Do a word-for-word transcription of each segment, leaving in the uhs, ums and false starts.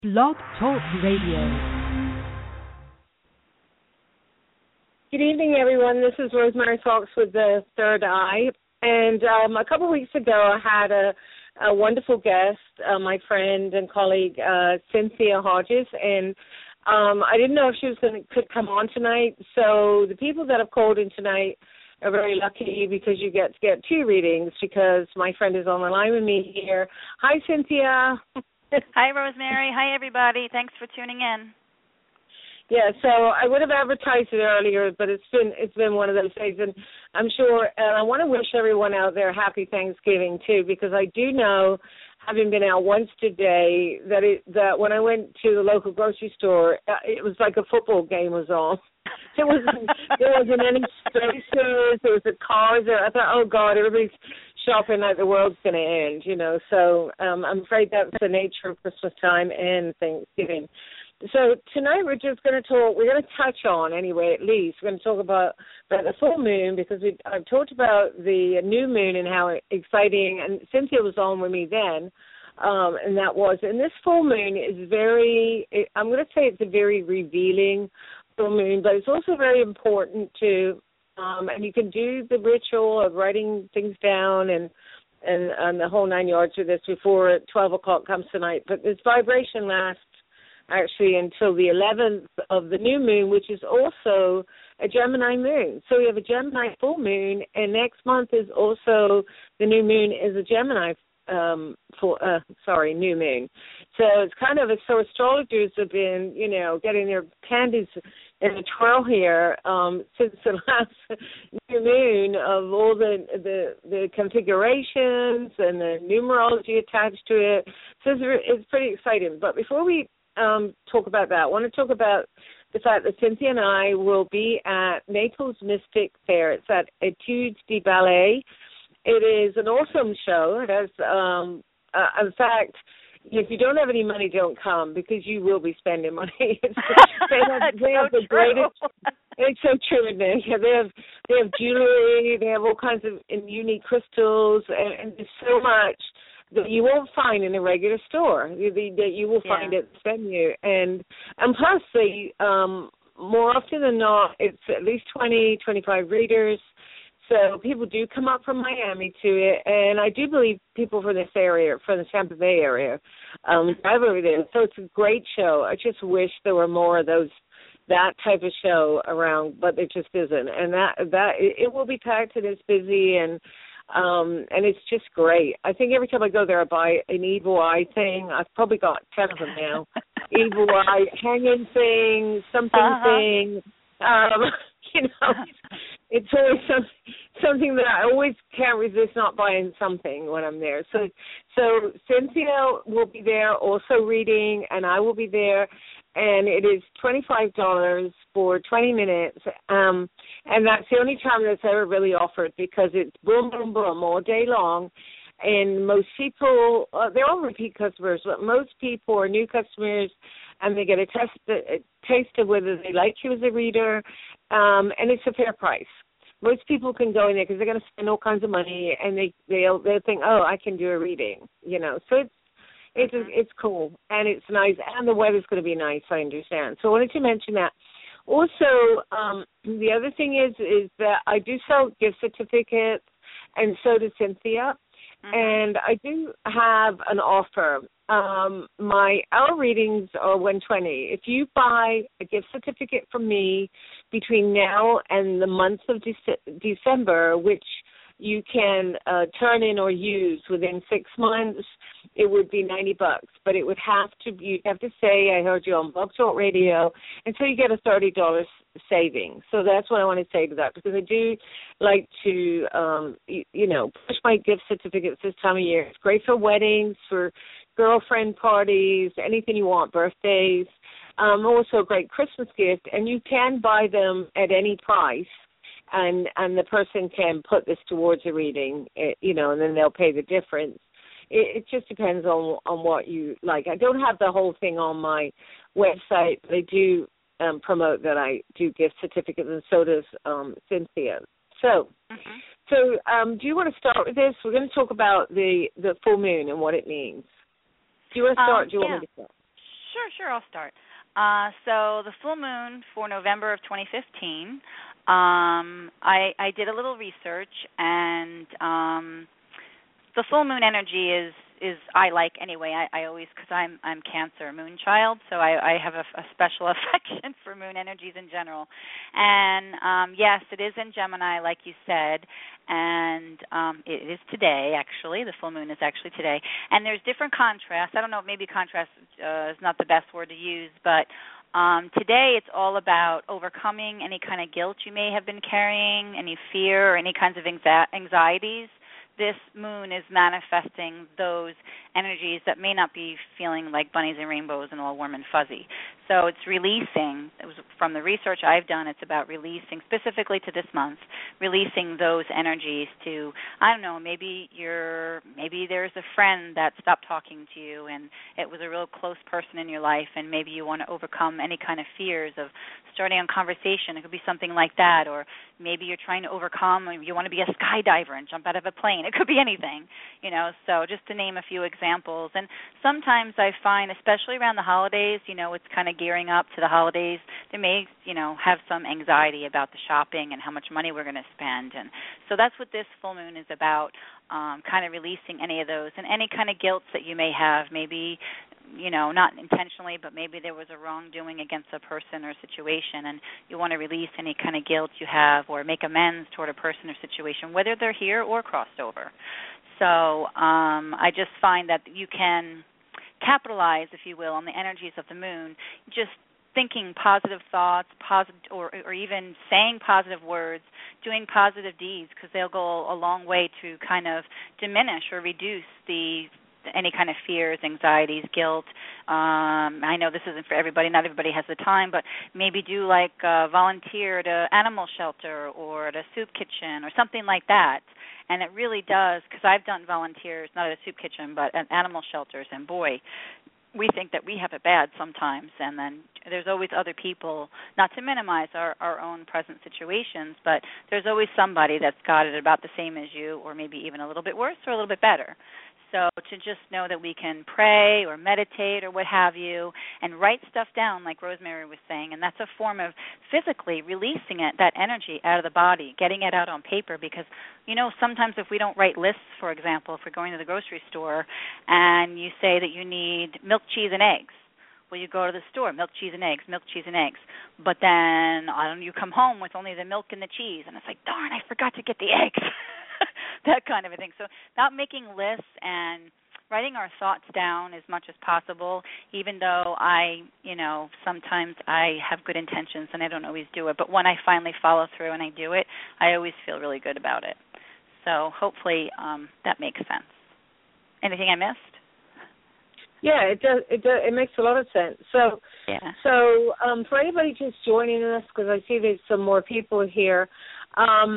Blog Talk Radio. Good evening, everyone. This is Rosemary Fox with The Third Eye. And um, a couple of weeks ago, I had a, a wonderful guest, uh, my friend and colleague, uh, Cynthia Hodges. And um, I didn't know if she was going to could come on tonight. So the people that have called in tonight are very lucky because you get to get two readings because my friend is on the line with me here. Hi, Cynthia. Hi, Rosemary. Hi, everybody. Thanks for tuning in. Yeah, so I would have advertised it earlier, but it's been it's been one of those days, and I'm sure. And I want to wish everyone out there happy Thanksgiving too, because I do know, having been out once today, that it that when I went to the local grocery store, uh, it was like a football game was on. There wasn't there wasn't any spaces. There was the cars. There. I thought, oh God, everybody's shopping like the world's going to end, you know. So um, I'm afraid that's the nature of Christmas time and Thanksgiving. So tonight we're just going to talk, we're going to touch on, anyway, at least, we're going to talk about, about the full moon because we, I've talked about the new moon and how exciting, and Cynthia was on with me then, um, and that was, and this full moon is very, I'm going to say it's a very revealing full moon, but it's also very important to, um, and you can do the ritual of writing things down and, and, and the whole nine yards of this before twelve o'clock comes tonight, but this vibration lasts actually until the eleventh of the new moon, which is also a Gemini moon. So we have a Gemini full moon, and next month is also the new moon is a Gemini um for uh sorry new moon. So it's kind of a, so astrologers have been, you know, getting their panties in a twirl here um since the last new moon of all the the the configurations and the numerology attached to it. So it's, it's pretty exciting. But before we Um, talk about that. I want to talk about the fact that Cynthia and I will be at Naples Mystic Fair. It's at Etudes di Ballet. It is an awesome show. It has, um, uh, in fact, if you don't have any money, don't come because you will be spending money. It's, they have, they have the greatest. It's so true, isn't it? Yeah, they have they have jewelry. They have all kinds of unique crystals, and, and there's so much that you won't find in a regular store, that you will find yeah. at this venue. And and plus, they, um, more often than not, it's at least twenty, twenty-five readers. So people do come up from Miami to it. And I do believe people from this area, from the Tampa Bay area, um, drive over there. So it's a great show. I just wish there were more of those, that type of show around, but there just isn't. And that, that it, it will be packed and it's busy, and Um, and it's just great. I think every time I go there, I buy an evil eye thing. I've probably got ten of them now. Evil eye hanging thing, something uh-huh. thing. Um, you know, it's always some, something that I always can't resist not buying something when I'm there. So, so Cynthia will be there also reading, and I will be there. And it is twenty-five dollars for twenty minutes, um, and that's the only time that's ever really offered because it's boom, boom, boom all day long, and most people, uh, they're all repeat customers, but most people are new customers, and they get a, test, a taste of whether they like you as a reader, um, and it's a fair price. Most people can go in there because they're going to spend all kinds of money, and they, they'll, they'll think, oh, I can do a reading, you know, so it's, It's it's cool, and it's nice, and the weather's going to be nice, I understand. So I wanted to mention that. Also, um, the other thing is is that I do sell gift certificates, and so does Cynthia, mm-hmm. and I do have an offer. Um, my hour readings are one hundred twenty dollars. If you buy a gift certificate from me between now and the month of Dece- December, which you can uh, turn in or use within six months, it would be ninety bucks. But it would have to, you have to say, I heard you on Blog Talk Radio, and so you get a thirty dollars saving. So that's what I want to say to that, because I do like to, um, you, you know, push my gift certificates this time of year. It's great for weddings, for girlfriend parties, anything you want, birthdays. Um, also a great Christmas gift, and you can buy them at any price. And and the person can put this towards a reading, you know, and then they'll pay the difference. It, it just depends on on what you like. I don't have the whole thing on my website, but I do um, promote that I do gift certificates, and so does um, Cynthia. So, mm-hmm. so um, do you want to start with this? We're going to talk about the, the full moon and what it means. Do you want to start? Um, do you yeah. want me to start? sure, I'll start. Uh, so the full moon for November of twenty fifteen, um, I, I did a little research, and um, the full moon energy is is I like anyway. I, I always, because I'm I'm Cancer moon child, so I, I have a, a special affection for moon energies in general. And um, yes, it is in Gemini, like you said, and um, it is today. Actually, the full moon is actually today. And there's different contrasts. I don't know, maybe contrast uh, is not the best word to use, but Um, today it's all about overcoming any kind of guilt you may have been carrying, any fear or any kinds of anxieties. This moon is manifesting those energies that may not be feeling like bunnies and rainbows and all warm and fuzzy. So it's releasing, it was from the research I've done, it's about releasing, specifically to this month, releasing those energies to, I don't know, maybe you're, maybe there's a friend that stopped talking to you and it was a real close person in your life, and maybe you want to overcome any kind of fears of starting a conversation. It could be something like that, or maybe you're trying to overcome, or you want to be a skydiver and jump out of a plane. It could be anything, you know, so just to name a few examples. And sometimes I find, especially around the holidays, you know, it's kind of gearing up to the holidays, they may, you know, have some anxiety about the shopping and how much money we're going to spend. And so that's what this full moon is about, um, kind of releasing any of those and any kind of guilt that you may have, maybe, you know, not intentionally, but maybe there was a wrongdoing against a person or situation, and you want to release any kind of guilt you have or make amends toward a person or situation, whether they're here or crossed over. So um, I just find that you can capitalize, if you will, on the energies of the moon, just thinking positive thoughts, positive, or, or even saying positive words, doing positive deeds, because they'll go a long way to kind of diminish or reduce the any kind of fears, anxieties, guilt. Um, I know this isn't for everybody. Not everybody has the time, but maybe do like uh, volunteer at an animal shelter or at a soup kitchen or something like that. And it really does, because I've done volunteers, not at a soup kitchen, but at animal shelters, and boy, we think that we have it bad sometimes, and then there's always other people, not to minimize our, our own present situations, but there's always somebody that's got it about the same as you, or maybe even a little bit worse or a little bit better. So to just know that we can pray or meditate or what have you and write stuff down, like Rosemary was saying, and that's a form of physically releasing it, that energy out of the body, getting it out on paper, because, you know, sometimes if we don't write lists, for example, if we're going to the grocery store and you say that you need milk, cheese, and eggs, well, you go to the store, milk, cheese, and eggs, milk, cheese, and eggs. But then I don't know, you come home with only the milk and the cheese, and it's like, darn, I forgot to get the eggs. That kind of a thing. So about making lists and writing our thoughts down as much as possible, even though I, you know, sometimes I have good intentions and I don't always do it. But when I finally follow through and I do it, I always feel really good about it. So hopefully um, that makes sense. Anything I missed? Yeah, it does. It does. It makes a lot of sense. So, yeah. So um, for anybody just joining us, because I see there's some more people here. Um,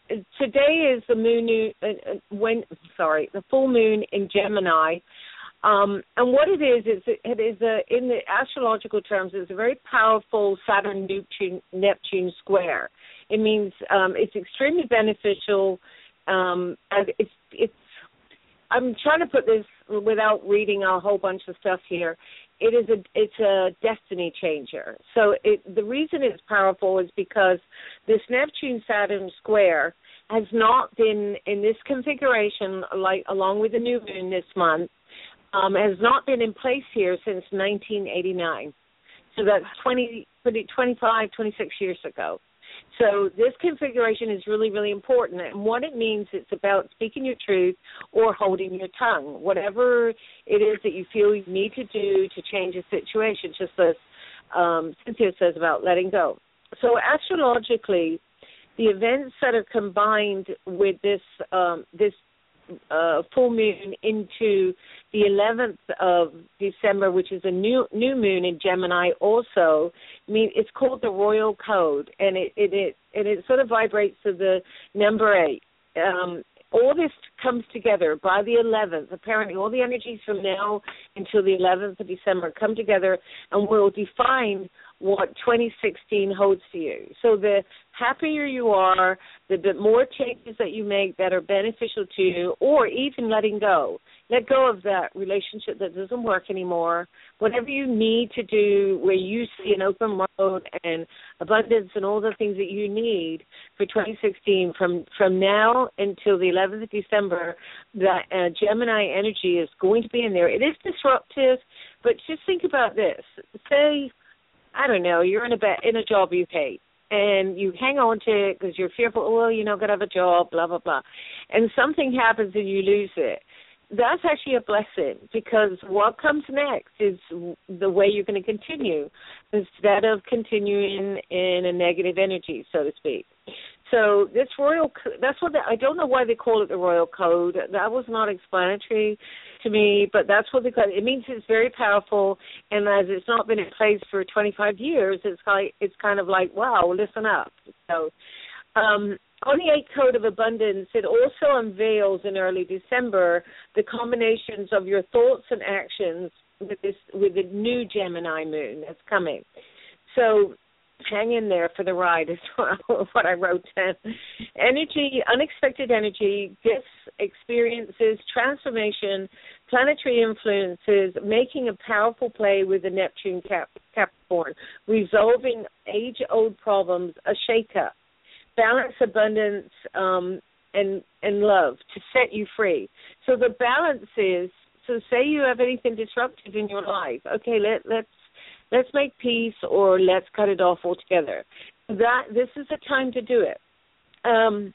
today is the moon. Uh, when sorry, the full moon in Gemini. Um, and what it is, is it is a, in the astrological terms, it's a very powerful Saturn Neptune, Neptune square. It means um, it's extremely beneficial. Um, and it's it's. I'm trying to put this without reading a whole bunch of stuff here. It is a it's a destiny changer. So it, the reason it's powerful is because this Neptune-Saturn square has not been in this configuration, like along with the new moon this month, um, has not been in place here since nineteen eighty-nine. So that's twenty, twenty-five, twenty-six years ago. So this configuration is really, really important. And what it means, it's about speaking your truth or holding your tongue, whatever it is that you feel you need to do to change a situation, just as um, Cynthia says about letting go. So astrologically, the events that are combined with this um, this uh, full moon into the eleventh of December, which is a new new moon in Gemini also, I mean, it's called the Royal Code, and it it, it, and it sort of vibrates to the number eight. Um, all this comes together by the eleventh. Apparently, all the energies from now until the eleventh of December come together and will define what twenty sixteen holds for you. So the happier you are, the, the more changes that you make that are beneficial to you, or even letting go. let go of that relationship that doesn't work anymore. Whatever you need to do where you see an open road and abundance and all the things that you need for twenty sixteen, from, from now until the eleventh of December, that uh, Gemini energy is going to be in there. It is disruptive, but just think about this. Say, I don't know, you're in a, be- in a job you hate, and you hang on to it because you're fearful, oh, well, you're not going to have a job, blah, blah, blah. And something happens and you lose it. That's actually a blessing, because what comes next is the way you're going to continue instead of continuing in a negative energy, so to speak. So this royal, that's what, the, I don't know why they call it the royal code. That was not explanatory to me, but that's what they call it. It means it's very powerful, and as it's not been in place for twenty-five years, it's like, it's kind of like, wow, listen up. So um, on the eight code of abundance, it also unveils in early December the combinations of your thoughts and actions with this, with the new Gemini moon that's coming. So hang in there for the ride is what I wrote down. Energy, unexpected energy, gifts, experiences, transformation, planetary influences, making a powerful play with the Neptune Cap- Capricorn, resolving age-old problems, a shake-up, balance, abundance, um, and and love to set you free. So the balance is, so say you have anything disruptive in your life, okay, let, let's Let's make peace, or let's cut it off altogether. That this is the time to do it. Um,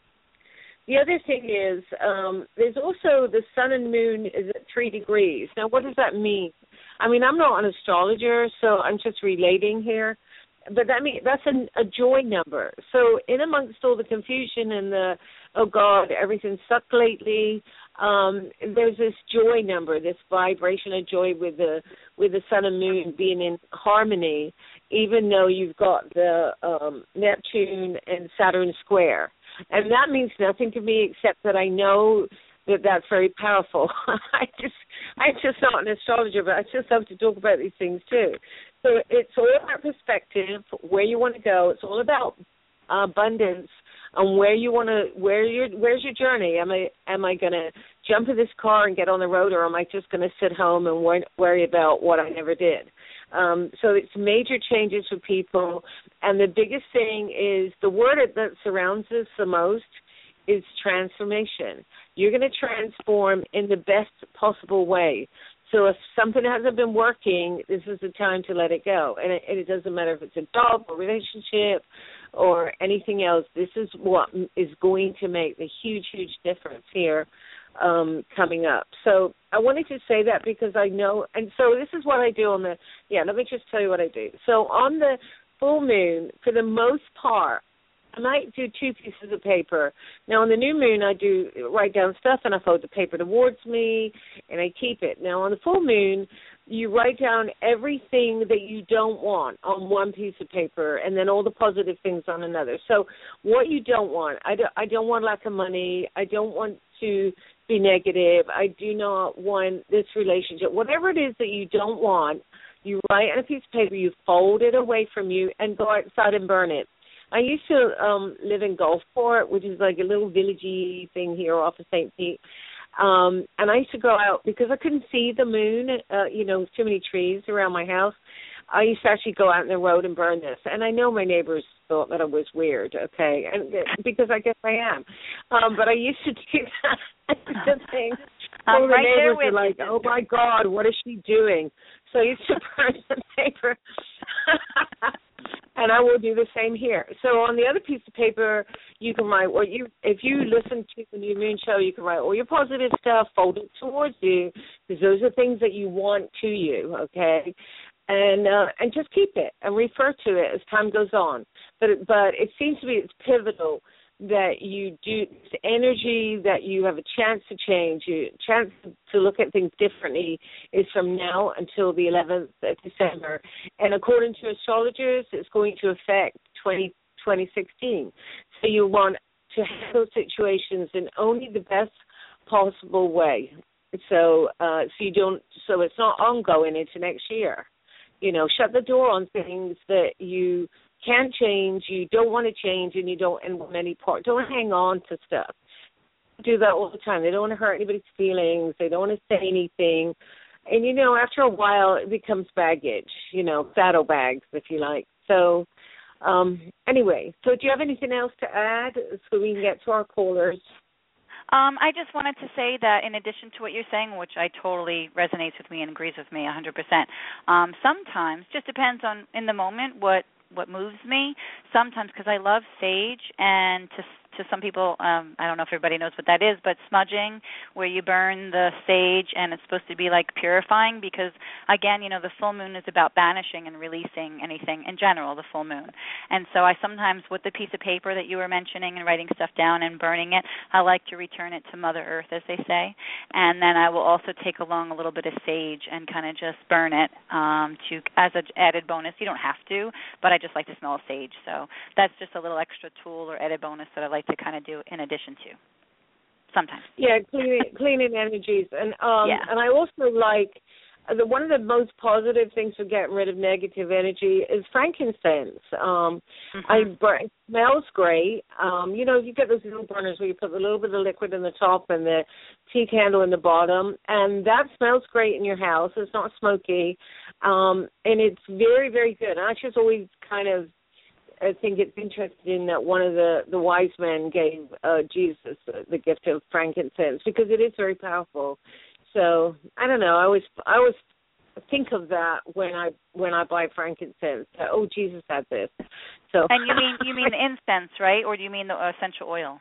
the other thing is, um, there's also the sun and moon is at three degrees. Now, what does that mean? I mean, I'm not an astrologer, so I'm just relating here. But that mean that's a, a joy number. So in amongst all the confusion and the, oh, God, everything sucked lately, um, there's this joy number, this vibration of joy with the with the sun and moon being in harmony, even though you've got the um, Neptune and Saturn square. And that means nothing to me except that I know that that's very powerful. I just, I'm just not an astrologer, but I just love to talk about these things too. So it's all about perspective, where you want to go. It's all about uh, abundance and where you want to, where your, where's your journey? Am I, am I going to jump in this car and get on the road, or am I just going to sit home and wor- worry about what I never did? Um, so it's major changes for people, and the biggest thing is the word that surrounds us the most is transformation. You're going to transform in the best possible way. So if something hasn't been working, this is the time to let it go. And it, and it doesn't matter if it's a job or relationship or anything else. This is what is going to make the huge, huge difference here um, coming up. So I wanted to say that because I know, and so this is what I do on the, yeah, let me just tell you what I do. So on the full moon, for the most part, I might do two pieces of paper. Now, on the new moon, I do write down stuff, and I fold the paper towards me, and I keep it. Now, on the full moon, you write down everything that you don't want on one piece of paper, and then all the positive things on another. So what you don't want, I don't, I don't want lack of money. I don't want to be negative. I do not want this relationship. Whatever it is that you don't want, you write on a piece of paper, you fold it away from you, and go outside and burn it. I used to um, live in Gulfport, which is like a little villagey thing here off of Saint Pete. Um, and I used to go out because I couldn't see the moon, uh, you know, too many trees around my house. I used to actually go out in the road and burn this. And I know my neighbors thought that I was weird, okay, and because I guess I am. Um, but I used to do that. the thing. I'm the right there neighbors with were like, you. oh, my God, what is she doing? So I used to burn the paper. And I will do the same here. So on the other piece of paper, you can write what you, if you listen to the New Moon Show, you can write all your positive stuff, fold it towards you, because those are things that you want to you, okay? And uh, and just keep it and refer to it as time goes on. But it, but it seems to be it's pivotal that you do this energy, that you have a chance to change, a chance to look at things differently is from now until the eleventh of December. And according to astrologers, it's going to affect twenty, twenty sixteen. So you want to handle situations in only the best possible way. So uh, so you don't so it's not ongoing into next year. You know, shut the door on things that you can't change, you don't want to change, and you don't, and many part, don't hang on to stuff. do that all the time. They don't want to hurt anybody's feelings. They don't want to say anything. And, you know, after a while, it becomes baggage, you know, saddlebags, if you like. So, um, anyway, so do you have anything else to add so we can get to our callers? Um, I just wanted to say that in addition to what you're saying, which I totally resonates with me and agrees with me one hundred percent, um, sometimes, just depends on in the moment what, what moves me, sometimes because I love sage and to to some people, um, I don't know if everybody knows what that is, but smudging, where you burn the sage and it's supposed to be like purifying because, again, you know, the full moon is about banishing and releasing anything in general, the full moon. And so I sometimes, with the piece of paper that you were mentioning and writing stuff down and burning it, I like to return it to Mother Earth, as they say. And then I will also take along a little bit of sage and kind of just burn it um, to as an added bonus. You don't have to, but I just like to smell sage. So that's just a little extra tool or added bonus that I like to kind of do in addition to sometimes. Yeah, cleaning cleaning energies, and um, yeah. and I also like the one of the most positive things for getting rid of negative energy is frankincense. Um, mm-hmm. I it smells great. Um, you know, you get those little burners where you put a little bit of liquid in the top and the tea candle in the bottom, and that smells great in your house. It's not smoky, um, and it's very, very good. And I just always kind of I think it's interesting that one of the, the wise men gave uh, Jesus the gift of frankincense because it is very powerful. So I don't know. I always I always think of that when I when I buy frankincense. That, oh, Jesus had this. So and you mean you mean incense, right? Or do you mean the essential oil?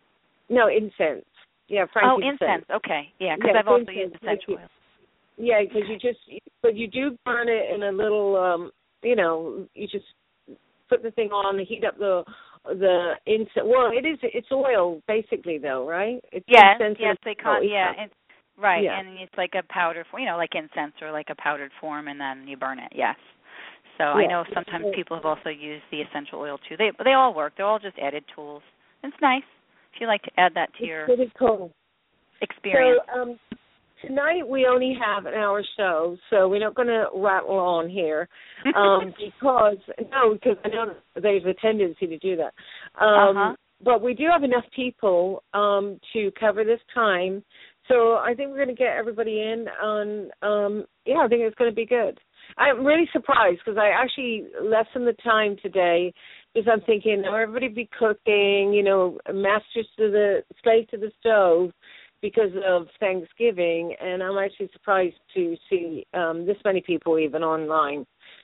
No, incense. Yeah, frankincense. Oh, incense. Okay, yeah, because yeah, I've also incense, used essential like oil. Yeah, because you just but you do burn it in a little. Um, you know, you just put the thing on, heat up the the incense. Well, it is it's oil basically, though, right? It's yes, incense yes, they call yeah, it's, right, yeah. and it's like a powder, you know, like incense or like a powdered form, and then you burn it. Yes. So yeah. I know sometimes people have also used the essential oil too. They they all work. They're all just added tools. It's nice if you like to add that to it's your pretty cool. experience. So, um, tonight we only have an hour show, so we're not going to rattle on here um, because no, because I know there's a tendency to do that. Um, uh-huh. But we do have enough people um, to cover this time, so I think we're going to get everybody in on. Um, yeah, I think it's going to be good. I'm really surprised because I actually lessened the time today because I'm thinking, oh, everybody be cooking, you know, masters to the slave to the stove, because of Thanksgiving, and I'm actually surprised to see um, this many people even online.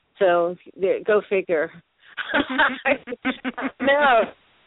So go figure. No,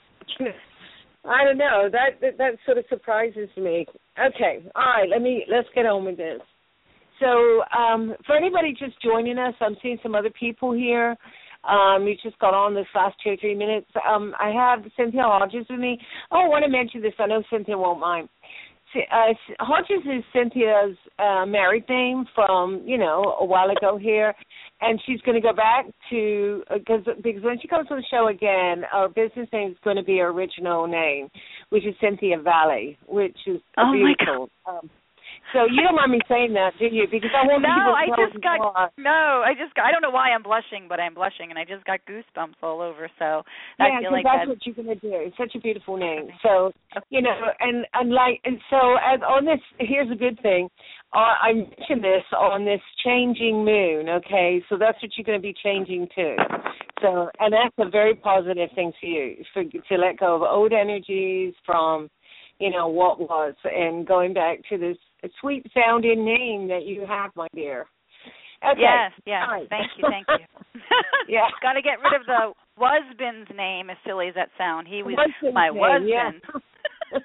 I don't know. That, that that sort of surprises me. Okay, all right. Let me let's get on with this. So um, for anybody just joining us, I'm seeing some other people here. Um, you just got on this last two or three minutes. Um, I have Cynthia Hodges with me. Oh, I want to mention this. I know Cynthia won't mind. Uh, Hodges is Cynthia's uh, married name from, you know, a while ago here, and she's going to go back to, because because when she comes on the show again, our business name is going to be her original name, which is Cynthia Valley, which is oh beautiful. Um, so you don't mind me saying that, do you? Because I want no, people to I know just got more. no, I just got, I don't know why I'm blushing, but I'm blushing, and I just got goosebumps all over. So yeah, I feel like that's, that's what you're going to do. It's such a beautiful name. So you know, and and like, and so as on this, here's a good thing. Uh, I mentioned this on this changing moon. Okay, so that's what you're going to be changing to. So, and that's a very positive thing for you, for to let go of old energies from, you know, what was, and going back to this sweet sounding name that you have, my dear. Okay. Yes, yes. Right. Thank you, thank you. Yeah. Got to get rid of the husband's name, as silly as that sound. He was Husband's my name, husband. Yeah.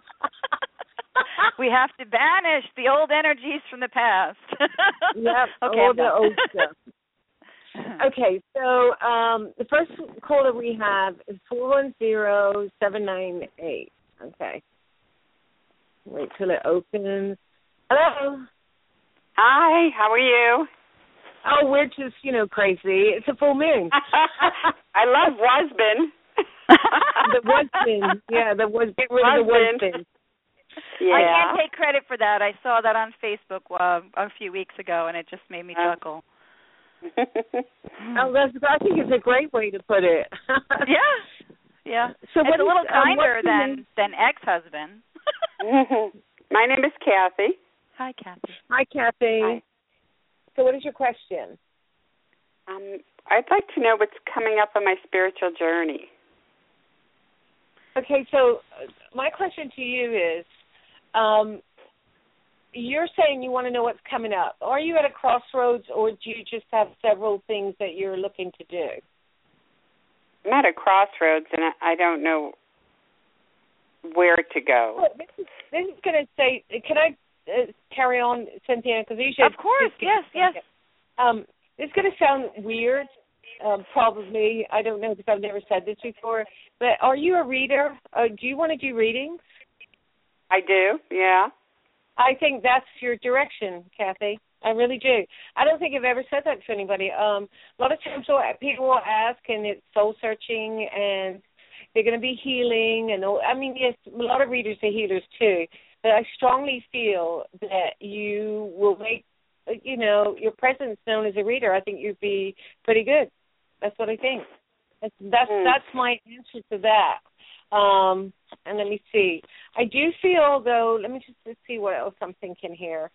We have to banish the old energies from the past. Yep, okay, all the old stuff. Okay, so um, the first caller we have is four one zero, seven nine eight. Okay. Wait till it opens. Hello. Hi, how are you? Oh, we're just, you know, crazy. It's a full moon. I love Wasbin. The Wasbin. Yeah, the was get rid of the Wasbin. Yeah. I can't take credit for that. I saw that on Facebook uh, a few weeks ago, and it just made me chuckle. Oh, that's, I think it's a great way to put it. Yeah, yeah. So it's what a little is, um, kinder what's the than name? than ex-husband. My name is Kathy. Hi, Kathy. Hi, Kathy. Hi. So what is your question? Um, I'd like to know what's coming up on my spiritual journey. Okay, so uh, my question to you is, um, you're saying you want to know what's coming up. Are you at a crossroads, or do you just have several things that you're looking to do? I'm at a crossroads, and I don't know where to go. Well, this is, this is going to say, can I uh, carry on, Cynthia? Because you should. Of course, yes, yes. Um, it's going to sound weird, um, probably. I don't know because I've never said this before. But are you a reader? Uh, do you want to do readings? I do, yeah. I think that's your direction, Kathy. I really do. I don't think I've ever said that to anybody. Um, a lot of times people will ask, and it's soul searching, and they're going to be healing. And I mean, yes, a lot of readers are healers too. But I strongly feel that you will make, you know, your presence known as a reader. I think you'd be pretty good. That's what I think. That's that's, mm. that's my answer to that. Um, and let me see. I do feel, though, let me just let's see what else I'm thinking here.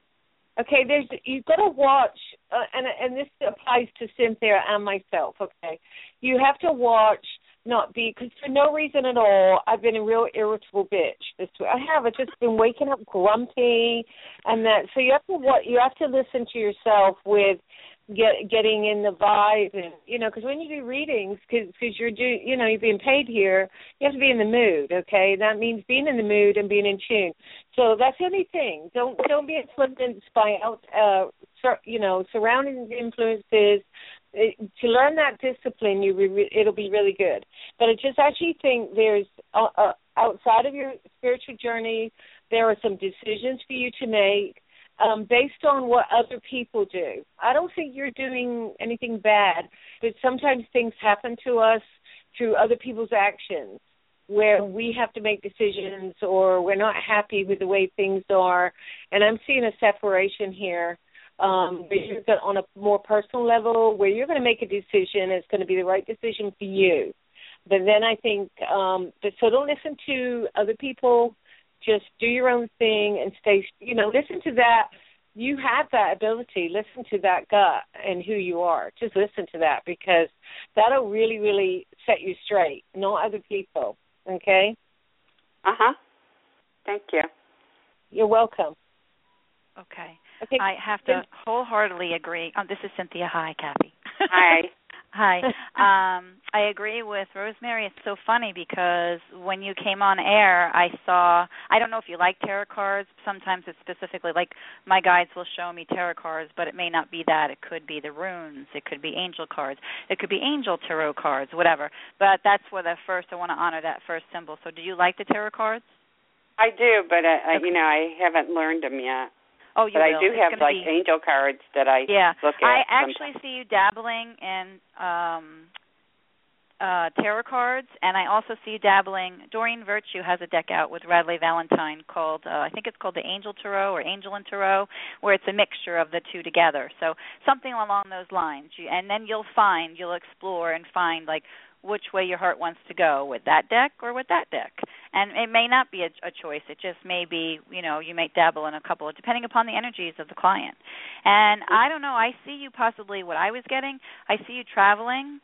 Okay, there's you've got to watch, uh, and and this applies to Cynthia and myself, okay? You have to watch, not be, because for no reason at all, I've been a real irritable bitch this week. I have. I've just been waking up grumpy, and that, so you have to what you have to listen to yourself with get getting in the vibe, and you know, because when you do readings, because you're do you know you're being paid here, you have to be in the mood. Okay, that means being in the mood and being in tune. So that's the only thing. Don't don't be influenced by out uh sur- you know surrounding influences. It, to learn that discipline, you re- it'll be really good. But I just actually think there's uh, uh, outside of your spiritual journey, there are some decisions for you to make. Um, based on what other people do. I don't think you're doing anything bad, but sometimes things happen to us through other people's actions where we have to make decisions or we're not happy with the way things are. And I'm seeing a separation here um, where you're going, on a more personal level where you're going to make a decision. It's going to be the right decision for you. But then I think, um, but so don't listen to other people. Just do your own thing and stay, you know, listen to that. You have that ability. Listen to that gut and who you are. Just listen to that because that'll really, really set you straight, not other people, okay? Uh-huh. Thank you. You're welcome. Okay. okay. I have to wholeheartedly agree. Oh, this is Cynthia. Hi, Kathy. Hi. Hi. Um, I agree with Rosemary. It's so funny because when you came on air, I saw, I don't know if you like tarot cards. Sometimes it's specifically, like my guides will show me tarot cards, but it may not be that. It could be the runes. It could be angel cards. It could be angel tarot cards, whatever. But that's what the first, I want to honor that first symbol. So do you like the tarot cards? I do, but, I, I, okay. you know, I haven't learned them yet. Oh, you but will. I do it's have, like, be, angel cards that I yeah. look at. I actually sometimes. see you dabbling in um, uh, tarot cards, and I also see you dabbling. Doreen Virtue has a deck out with Radley Valentine called, uh, I think it's called the Angel Tarot or Angel and Tarot, where it's a mixture of the two together. So something along those lines. You, and then you'll find, you'll explore and find, like, which way your heart wants to go, with that deck or with that deck. And it may not be a, a choice. It just may be, you know, you may dabble in a couple, depending upon the energies of the client. And I don't know, I see you possibly, what I was getting, I see you traveling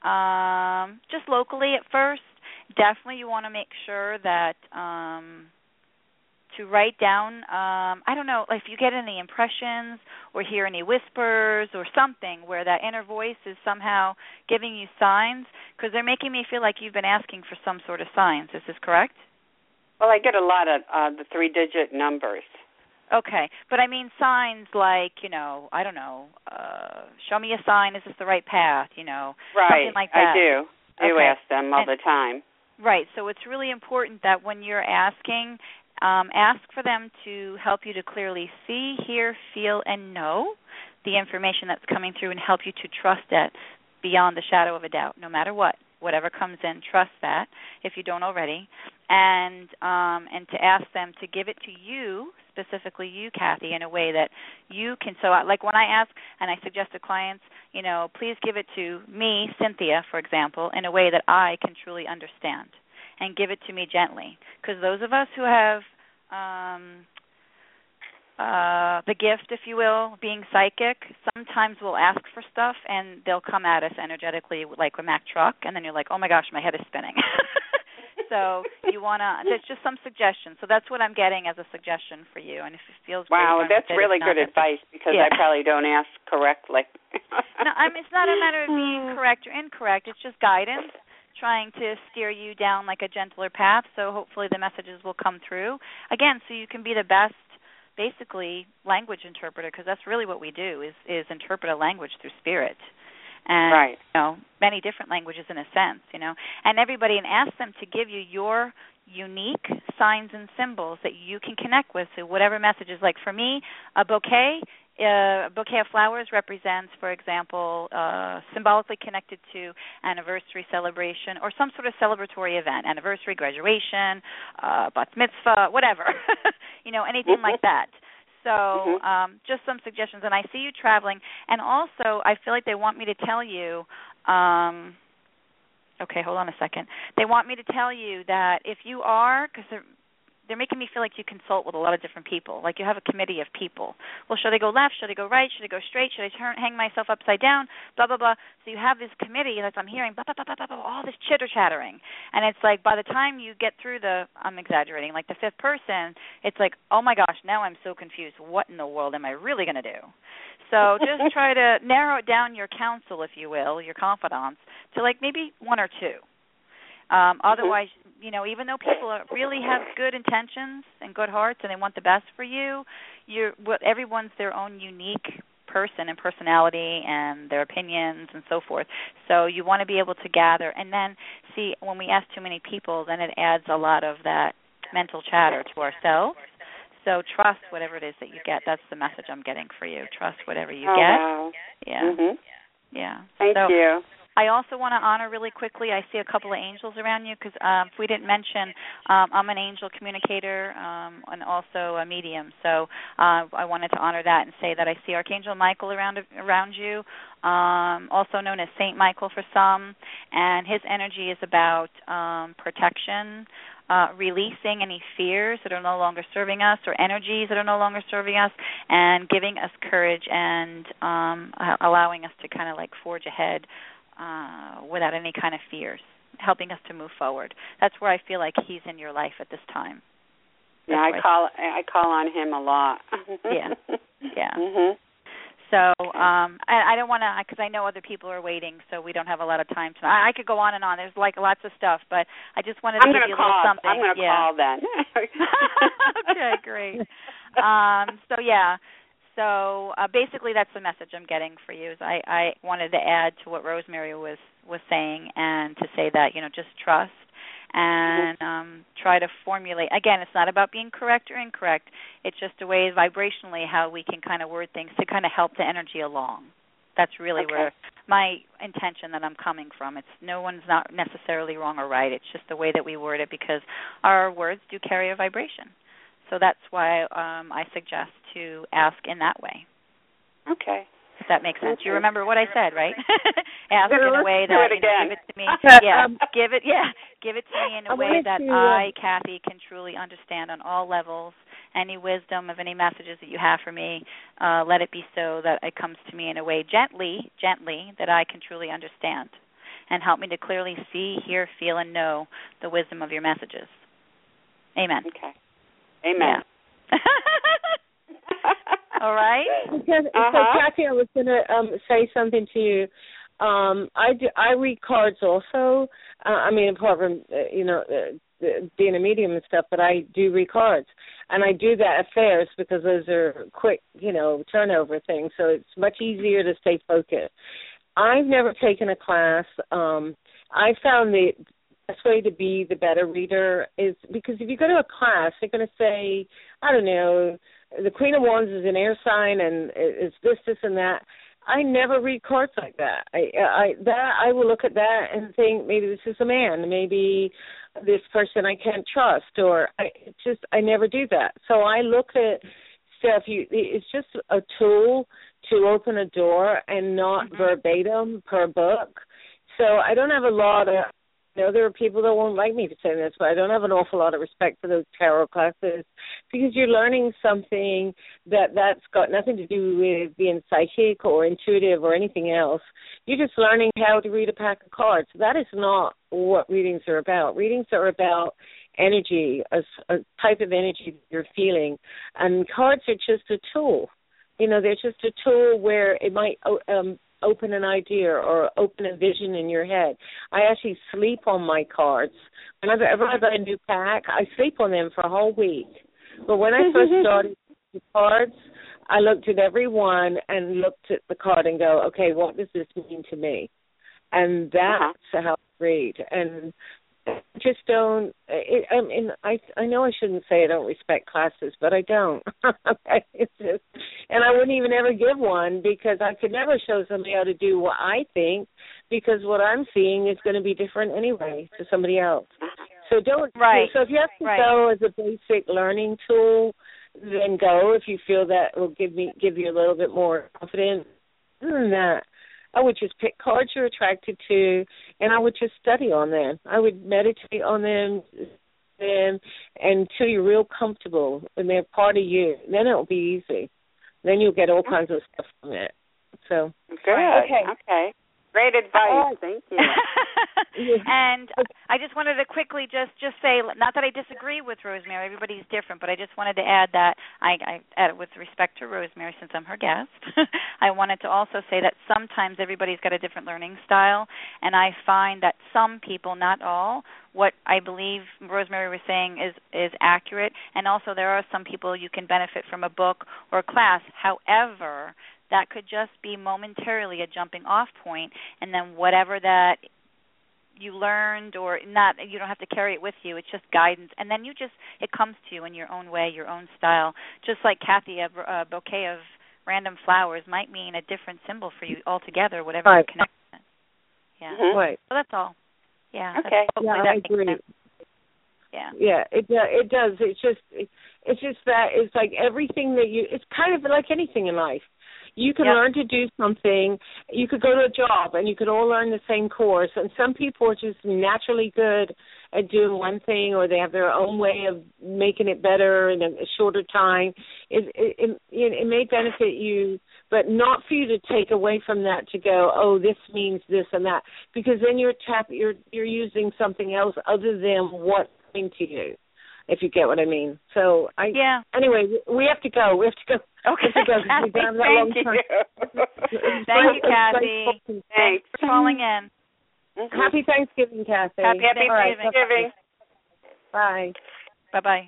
um, just locally at first. Definitely you want to make sure that um, to write down, um, I don't know, if you get any impressions or hear any whispers or something where that inner voice is somehow giving you signs, because they're making me feel like you've been asking for some sort of signs. Is this correct? Well, I get a lot of uh, the three-digit numbers. Okay, but I mean signs like, you know, I don't know, uh, show me a sign, is this the right path, you know, right. something like that. I do. I do okay. ask them all and, the time. Right, so it's really important that when you're asking, um, ask for them to help you to clearly see, hear, feel, and know the information that's coming through and help you to trust it beyond the shadow of a doubt, no matter what. Whatever comes in, trust that if you don't already, and um, and to ask them to give it to you, specifically you, Kathy, in a way that you can. So, like when I ask and I suggest to clients, you know, please give it to me, Cynthia, for example, in a way that I can truly understand, and give it to me gently, because those of us who have um, uh, the gift, if you will, being psychic. Sometimes we'll ask for stuff, and they'll come at us energetically like a Mack truck, and then you're like, oh, my gosh, my head is spinning. So you want to, there's just some suggestions. So that's what I'm getting as a suggestion for you. And if it feels wow, great, that's really good advice because yeah. I probably don't ask correctly. No, I mean, it's not a matter of being correct or incorrect. It's just guidance, trying to steer you down like a gentler path. So hopefully the messages will come through. Again, so you can be the best, basically, language interpreter, because that's really what we do is, is interpret a language through spirit. And, right. you know, many different languages in a sense, you know. And everybody, and ask them to give you your unique signs and symbols that you can connect with. So whatever messages, like for me, a bouquet, uh, a bouquet of flowers represents, for example, uh, symbolically connected to anniversary celebration or some sort of celebratory event, anniversary, graduation, uh, bat mitzvah, whatever, you know, anything like that. So mm-hmm. um, just some suggestions. And I see you traveling. And also I feel like they want me to tell you, um, okay, hold on a second. They want me to tell you that if you are, because they're, they're making me feel like you consult with a lot of different people, like you have a committee of people. Well, should I go left? Should I go right? Should I go straight? Should I turn, hang myself upside down? Blah, blah, blah. So you have this committee that I'm hearing, blah, blah, blah, blah, blah, all this chitter-chattering. And it's like by the time you get through the, I'm exaggerating, like the fifth person, it's like, oh, my gosh, now I'm so confused. What in the world am I really going to do? So just try to narrow it down your counsel, if you will, your confidants, to like maybe one or two. Um, otherwise, you know, even though people are, really have good intentions and good hearts and they want the best for you, you're, well, everyone's their own unique person and personality and their opinions and so forth. So you want to be able to gather. And then, see, when we ask too many people, then it adds a lot of that mental chatter to ourselves. So trust whatever it is that you get. That's the message I'm getting for you. Trust whatever you oh, get. Wow. Yeah. Mm-hmm. Yeah. Thank so, you. I also want to honor really quickly, I see a couple of angels around you because um, if we didn't mention, um, I'm an angel communicator um, and also a medium. So uh, I wanted to honor that and say that I see Archangel Michael around around you, um, also known as Saint Michael for some, and his energy is about um, protection, uh, releasing any fears that are no longer serving us or energies that are no longer serving us, and giving us courage and um, allowing us to kind of like forge ahead Uh, without any kind of fears, helping us to move forward. That's where I feel like he's in your life at this time. That's yeah, I call I, I call on him a lot. yeah, yeah. Mm-hmm. So um, I, I don't want to, because I know other people are waiting, so we don't have a lot of time. To, I, I could go on and on. There's like lots of stuff, but I just wanted to I'm give you a call, little something. I'm going to yeah. call then. Okay, great. Um, so yeah. So uh, basically that's the message I'm getting for you. Is I, I wanted to add to what Rosemary was, was saying and to say that, you know, just trust and um, try to formulate. Again, it's not about being correct or incorrect. It's just a way vibrationally how we can kind of word things to kind of help the energy along. That's really okay. where my intention that I'm coming from. It's no one's not necessarily wrong or right. It's just the way that we word it because our words do carry a vibration. So that's why um, I suggest to ask in that way. Okay. If that makes sense. Okay. You remember what I said, right? Ask in a way do that it you know, again. give it to me. Yeah, give it. Yeah, give it to me in a I way that to, I, Kathy, can truly understand on all levels. Any wisdom of any messages that you have for me, uh, let it be so that it comes to me in a way gently, gently that I can truly understand, and help me to clearly see, hear, feel, and know the wisdom of your messages. Amen. Okay. Amen. Yeah. All right. Because, uh-huh. So, Kathy, I was going to um, say something to you. Um, I do. I read cards also. Uh, I mean, apart from uh, you know uh, being a medium and stuff, but I do read cards, and I do that at fairs because those are quick, you know, turnover things. So it's much easier to stay focused. I've never taken a class. Um, I found the best way to be the better reader is because if you go to a class, they're going to say, I don't know, the Queen of Wands is an air sign and it's this, this, and that. I never read cards like that. I, I that I will look at that and think maybe this is a man, maybe this person I can't trust, or I it's just I never do that. So I look at stuff. You, it's just a tool to open a door and not mm-hmm. verbatim per book. So I don't have a lot of know there are people that won't like me for saying this, but I don't have an awful lot of respect for those tarot classes because you're learning something that that's got nothing to do with being psychic or intuitive or anything else. You're just learning how to read a pack of cards. That is not what readings are about. Readings are about energy, a, a type of energy that you're feeling, and cards are just a tool. You know, they're just a tool where it might um, open an idea or open a vision in your head. I actually sleep on my cards. Whenever I buy a new pack, I sleep on them for a whole week. But when I first started the cards, I looked at every one and looked at the card and go, okay, what does this mean to me? And that's uh-huh. how I read. And just don't. It, I mean, I I know I shouldn't say I don't respect classes, but I don't. It's just, and I wouldn't even ever give one because I could never show somebody how to do what I think because what I'm seeing is going to be different anyway to somebody else. So don't. Right. So if you have to right. go as a basic learning tool, then go if you feel that will give me give you a little bit more confidence. Other than that, I would just pick cards you're attracted to, and I would just study on them. I would meditate on them, them until you're real comfortable and they're part of you. Then it'll be easy. Then you'll get all kinds of stuff from it. So good. Okay. Okay. Great advice. Uh, Thank you. And I just wanted to quickly just, just say, not that I disagree with Rosemary, everybody's different, but I just wanted to add that, I, I with respect to Rosemary, since I'm her guest, I wanted to also say that sometimes everybody's got a different learning style, and I find that some people, not all, what I believe Rosemary was saying is, is accurate, and also there are some people you can benefit from a book or a class. However, that could just be momentarily a jumping off point, and then whatever that you learned or not, you don't have to carry it with you. It's just guidance, and then you just, it comes to you in your own way, your own style. Just like Kathy, a, a bouquet of random flowers might mean a different symbol for you altogether, whatever right. you connect with. Yeah. Mm-hmm. Right. So that's all. Yeah. Okay. Hopefully yeah, that I agree. makes sense. Yeah. Yeah, it uh, it does. It's just it, it's just that it's like everything that you. It's kind of like anything in life. You can yep. learn to do something. You could go to a job, and you could all learn the same course. And some people are just naturally good at doing one thing, or they have their own way of making it better in a, a shorter time. It, it, it, it may benefit you, but not for you to take away from that to go, oh, this means this and that, because then you're tap you're you're using something else other than what's coming to you. If you get what I mean. So I yeah. Anyway, we have to go. We have to go. Okay. We have to go. Kathy, We've done that thank long you. time. Thank you, Kathy. Thanks. Thanks for calling in. Mm-hmm. Happy Thanksgiving, Kathy. Happy Happy All right, Thanksgiving. Bye. Bye-bye.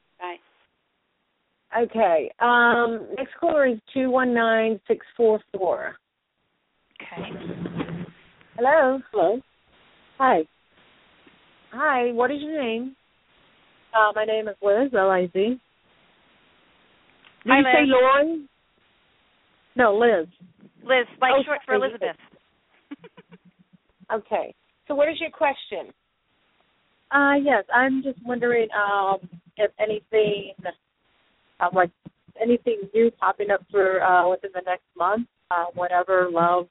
Bye. Okay. Um, next caller is two one nine, six four four. Okay. Hello. Hello. Hi. Hi. What is your name? Uh, my name is Liz, L I Z. Did Hi, you Liz. say Lauren? No, Liz. Liz, like Oh, short for sorry. Elizabeth. Okay. So what is your question? Uh, yes, I'm just wondering um, if anything, uh, like anything new popping up for uh, within the next month, uh, whatever, love.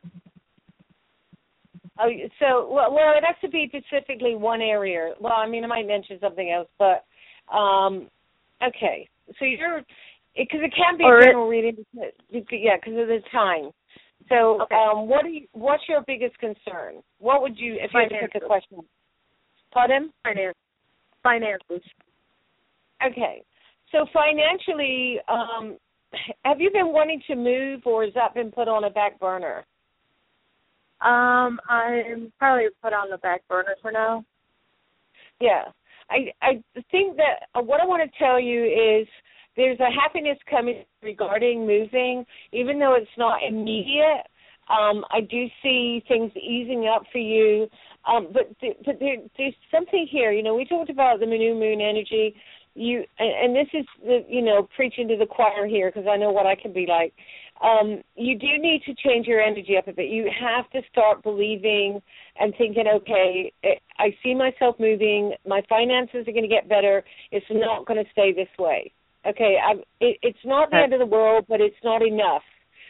Oh, so well, well, it has to be specifically one area. Well, I mean, I might mention something else, but um, okay. So you're because it, it can be or a general it, reading. Because, yeah, because of the time. So, okay. um, what do you? What's your biggest concern? What would you, if you had to pick a question? Pardon? Finance. Finances. Okay. So financially, um, have you been wanting to move, or has that been put on a back burner? Um, I'm probably put on the back burner for now. Yeah. I I think that uh, what I want to tell you is there's a happiness coming regarding moving, even though it's not immediate. Um, I do see things easing up for you, um, but th- but there, there's something here. You know, we talked about the new moon energy. You and, and this is the you know preaching to the choir here because I know what I can be like. Um, you do need to change your energy up a bit. You have to start believing and thinking, okay, I see myself moving. My finances are going to get better. It's not going to stay this way. Okay, I'm, it, it's not the end of the world, but it's not enough.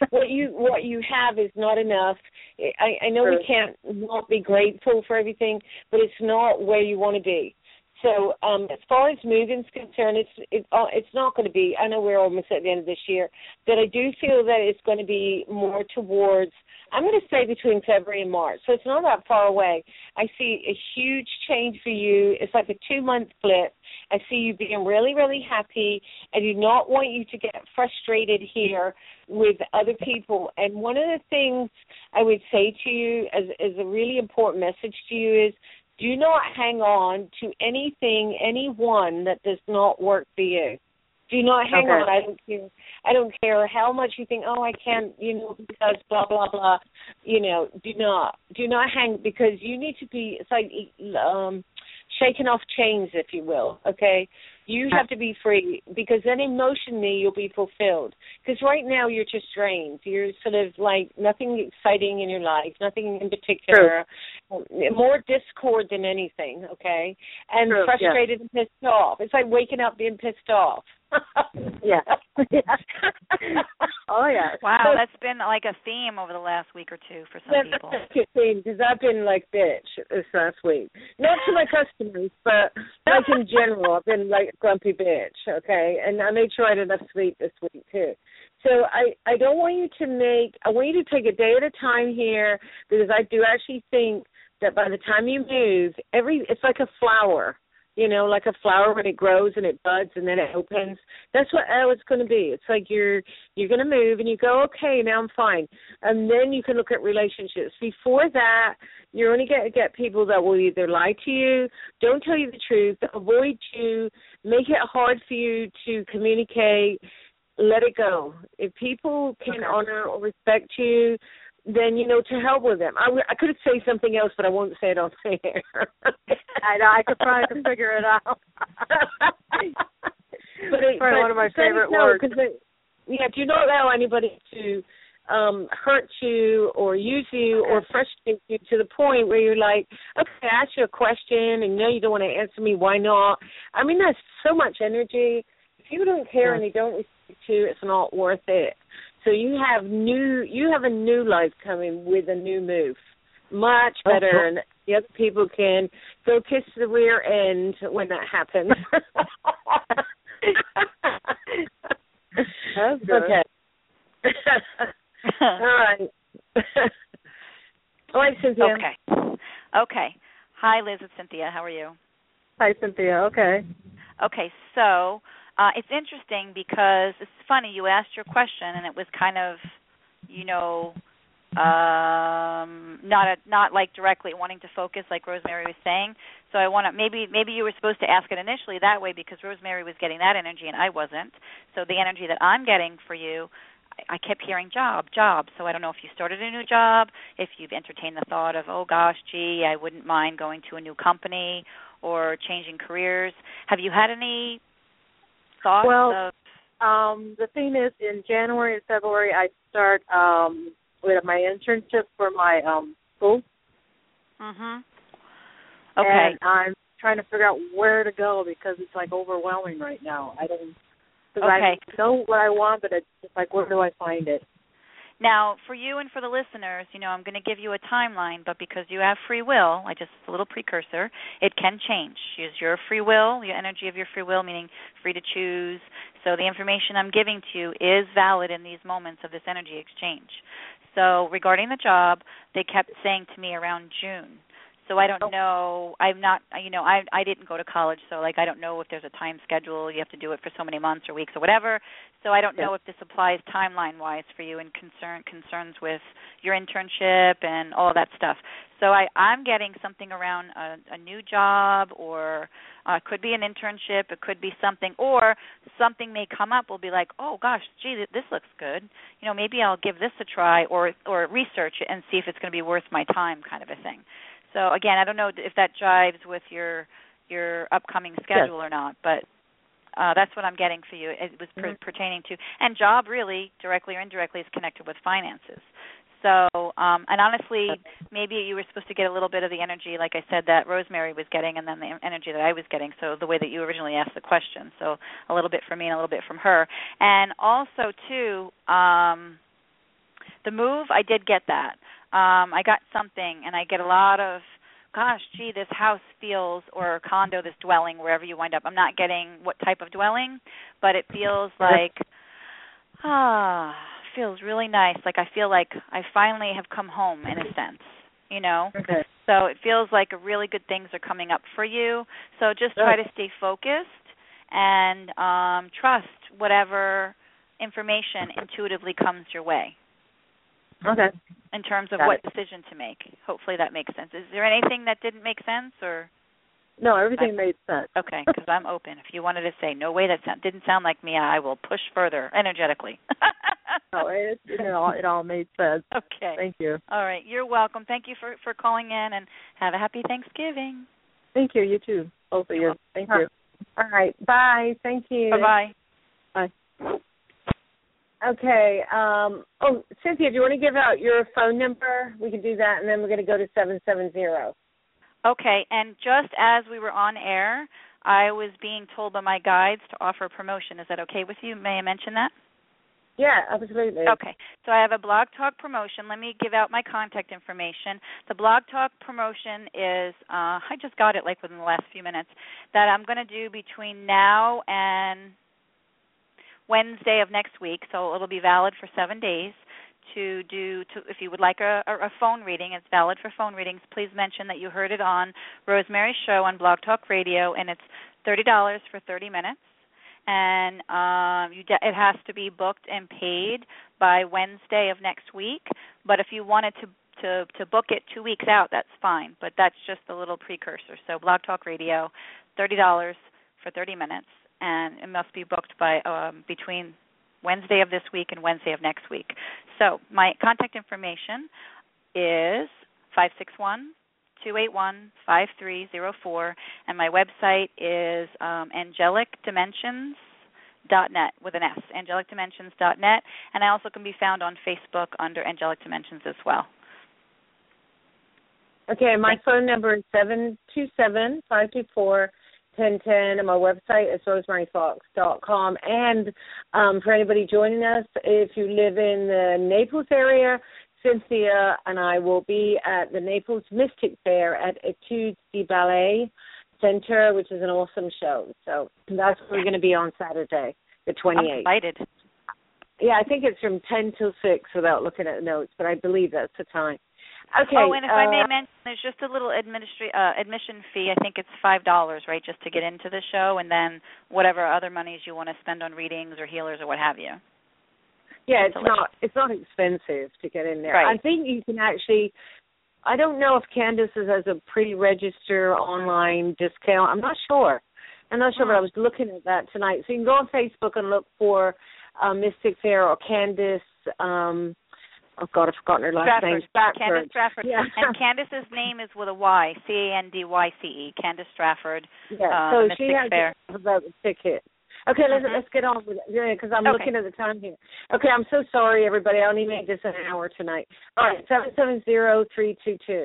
what you what you have is not enough. I, I know True. we can't not be grateful for everything, but it's not where you want to be. So um, as far as moving's concerned, it's it, uh, it's not going to be. I know we're almost at the end of this year, but I do feel that it's going to be more towards. I'm going to say between February and March, so it's not that far away. I see a huge change for you. It's like a two-month flip. I see you being really, really happy. I do not want you to get frustrated here with other people. And one of the things I would say to you as, as a really important message to you is, do not hang on to anything, anyone that does not work for you. Do not hang okay. on. I don't care. I don't care how much you think, oh, I can't, you know, because blah, blah, blah. You know, do not. Do not hang, because you need to be, it's like um, shaking off chains, if you will, okay? You have to be free, because then emotionally you'll be fulfilled. Because right now you're just drained. You're sort of like nothing exciting in your life, nothing in particular. True. More discord than anything, okay? And True, frustrated yeah. and pissed off. It's like waking up being pissed off. yeah. oh, yeah. Wow, that's been like a theme over the last week or two for some that's people. That's a theme, because I've been like bitch this last week. Not to my customers, but like in general, I've been like grumpy bitch, okay? And I made sure I had enough sleep this week, too. So I, I don't want you to make, I want you to take a day at a time here, because I do actually think that by the time you move, every it's like a flower. You know, like a flower when it grows and it buds and then it opens. That's what how it's going to be. It's like you're you're going to move and you go, okay, now I'm fine. And then you can look at relationships. Before that, you're only going to get people that will either lie to you, don't tell you the truth, avoid you, make it hard for you to communicate, let it go. If people can okay. honor or respect you, then, you know, to help with them. I, w- I could say something else, but I won't say it on air. I know. I could probably figure it out. but it's probably but one of my favorite no, words. It, yeah, do not allow anybody to um, hurt you or use you okay. or frustrate you to the point where you're like, okay, I asked you a question and you know you don't want to answer me, why not? I mean, that's so much energy. If you don't care yeah. and you don't respect you, it's not worth it. So you have new, you have a new life coming with a new move, much better, oh, and the other people can go kiss the rear end when that happens. That's good. Okay. All right. All right, Cynthia. Okay. Okay. Hi, Liz. It's Cynthia. How are you? Hi, Cynthia. Okay. Okay. So. Uh, it's interesting because it's funny, you asked your question and it was kind of, you know, um, not a, not like directly wanting to focus like Rosemary was saying. So I want to, maybe maybe you were supposed to ask it initially that way because Rosemary was getting that energy and I wasn't. So the energy that I'm getting for you, I, I kept hearing job, job. So I don't know if you started a new job, if you've entertained the thought of, oh gosh, gee, I wouldn't mind going to a new company or changing careers. Have you had any thoughts well, of... um, the thing is, in January and February, I start um, with my internship for my um, school. Mm-hmm. Okay. And I'm trying to figure out where to go because it's, like, overwhelming right now. I don't... Because okay. I know what I want, but it's just like, where do I find it? Now, for you and for the listeners, you know, I'm going to give you a timeline, but because you have free will, I just a little precursor, it can change. Use your free will, your energy of your free will, meaning free to choose. So the information I'm giving to you is valid in these moments of this energy exchange. So regarding the job, they kept saying to me around June. So I don't know, I'm not, you know, I I didn't go to college, so like I don't know if there's a time schedule, you have to do it for so many months or weeks or whatever. So I don't know if this applies timeline-wise for you in concern concerns with your internship and all of that stuff. So I, I'm getting something around a, a new job or uh, it could be an internship, it could be something, or something may come up, we'll be like, oh gosh, gee, this looks good. You know, maybe I'll give this a try or or research it and see if it's going to be worth my time kind of a thing. So, again, I don't know if that jives with your your upcoming schedule yes. or not, but uh, that's what I'm getting for you. It was per- mm-hmm. pertaining to, and job really, directly or indirectly, is connected with finances. So, um, and honestly, maybe you were supposed to get a little bit of the energy, like I said, that Rosemary was getting, and then the energy that I was getting, so the way that you originally asked the question. So a little bit from me and a little bit from her. And also, too, um, The move, I did get that. Um, I got something, and I get a lot of, gosh, gee, this house feels, or condo, this dwelling, wherever you wind up. I'm not getting what type of dwelling, but it feels like, ah, feels really nice. Like I feel like I finally have come home in a sense, you know. Okay. So it feels like really good things are coming up for you. So just try to stay focused and um, trust whatever information intuitively comes your way. Okay. In terms of Got what it. decision to make. Hopefully that makes sense. Is there anything that didn't make sense, or? No, everything I, made sense. Okay, because I'm open. If you wanted to say, no way, that sound, didn't sound like me, I will push further energetically. No, it, it, all, it all made sense. Okay. Thank you. All right, you're welcome. Thank you for, for calling in, and have a happy Thanksgiving. Thank you. You too. Both of You're you. welcome. Thank you. All right. Bye. Thank you. Bye-bye. Bye. Okay. Um, oh, Cynthia, do you want to give out your phone number? We can do that, and then we're going to go to seven seven zero. Okay, and just as we were on air, I was being told by my guides to offer a promotion. Is that okay with you? May I mention that? Yeah, absolutely. Okay, so I have a Blog Talk promotion. Let me give out my contact information. The Blog Talk promotion is, uh, I just got it like within the last few minutes, that I'm going to do between now and Wednesday of next week, so it'll be valid for seven days. To do, to, if you would like a, a phone reading, it's valid for phone readings. Please mention that you heard it on Rosemary's Show on Blog Talk Radio, and it's thirty dollars for thirty minutes. And um, you de- it has to be booked and paid by Wednesday of next week. But if you wanted to, to, to book it two weeks out, that's fine. But that's just a little precursor. So Blog Talk Radio, thirty dollars for thirty minutes, and it must be booked by um, between Wednesday of this week and Wednesday of next week. So my contact information is five six one, two eight one, five three zero four, and my website is um, angelic dimensions dot net with an S, angelic dimensions dot net, and I also can be found on Facebook under Angelic Dimensions as well. Okay, my phone number is seven two seven, five two four, one zero one zero, and my website is rosemary fox dot com. And um, for anybody joining us, if you live in the Naples area, Cynthia and I will be at the Naples Mystic Fair at Etudes de Ballet Center, which is an awesome show. So that's where we're going to be on Saturday, the twenty-eighth. I'm excited. Yeah, I think it's from ten till six without looking at the notes, but I believe that's the time. Okay. Oh, and if uh, I may mention, there's just a little administra- uh, admission fee. I think it's five dollars, right, just to get into the show, and then whatever other monies you want to spend on readings or healers or what have you. Yeah, it's So not it's not expensive to get in there. Right. I think you can actually. I don't know if Candace has a pre-register online discount. I'm not sure. I'm not sure, but I was looking at that tonight. So you can go on Facebook and look for uh, Mystic Fair or Candace. Um, oh God, I've forgotten her last Stratford. name. Stratford. Candace Stratford. Yeah. And Candace's name is with a Y, C A N D Y C E. Candace Stratford. Yeah. Uh, so Mystic she has Fair. about the ticket. Okay, let's Mm-hmm. let's get on with it. Yeah, because I'm Okay. looking at the time here. Okay, I'm so sorry, everybody. I only made this an hour tonight. All right, seven seven zero three two two.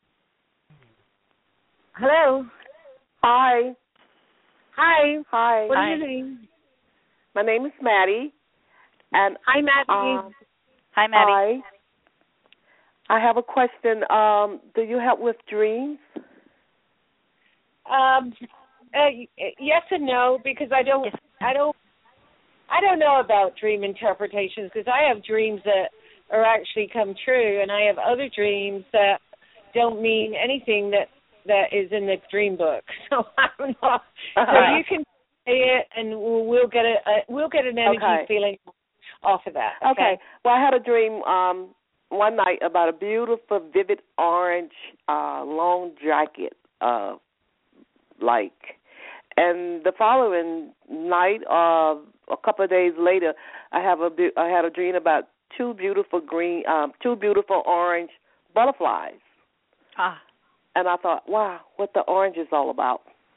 Hello. Hi. Hi. Hi. What Hi. are your names? My name is Maddie. And Hi, Maddie. um, Hi, Maddie. Hi. I have a question. Um, do you help with dreams? Um, uh, yes and no, because I don't, Yes. I don't, I don't know about dream interpretations because I have dreams that are actually come true, and I have other dreams that don't mean anything that that is in the dream book. So I don't know. So you can say it, and we'll, we'll get a, a we'll get an energy Okay. feeling off of that. Okay. Okay. Well, I had a dream um, one night about a beautiful, vivid orange uh, long jacket, uh, like. And the following night, uh, a couple of days later, I have a I had a dream about two beautiful green, um, two beautiful orange butterflies. Ah. And I thought, wow, what the orange is all about.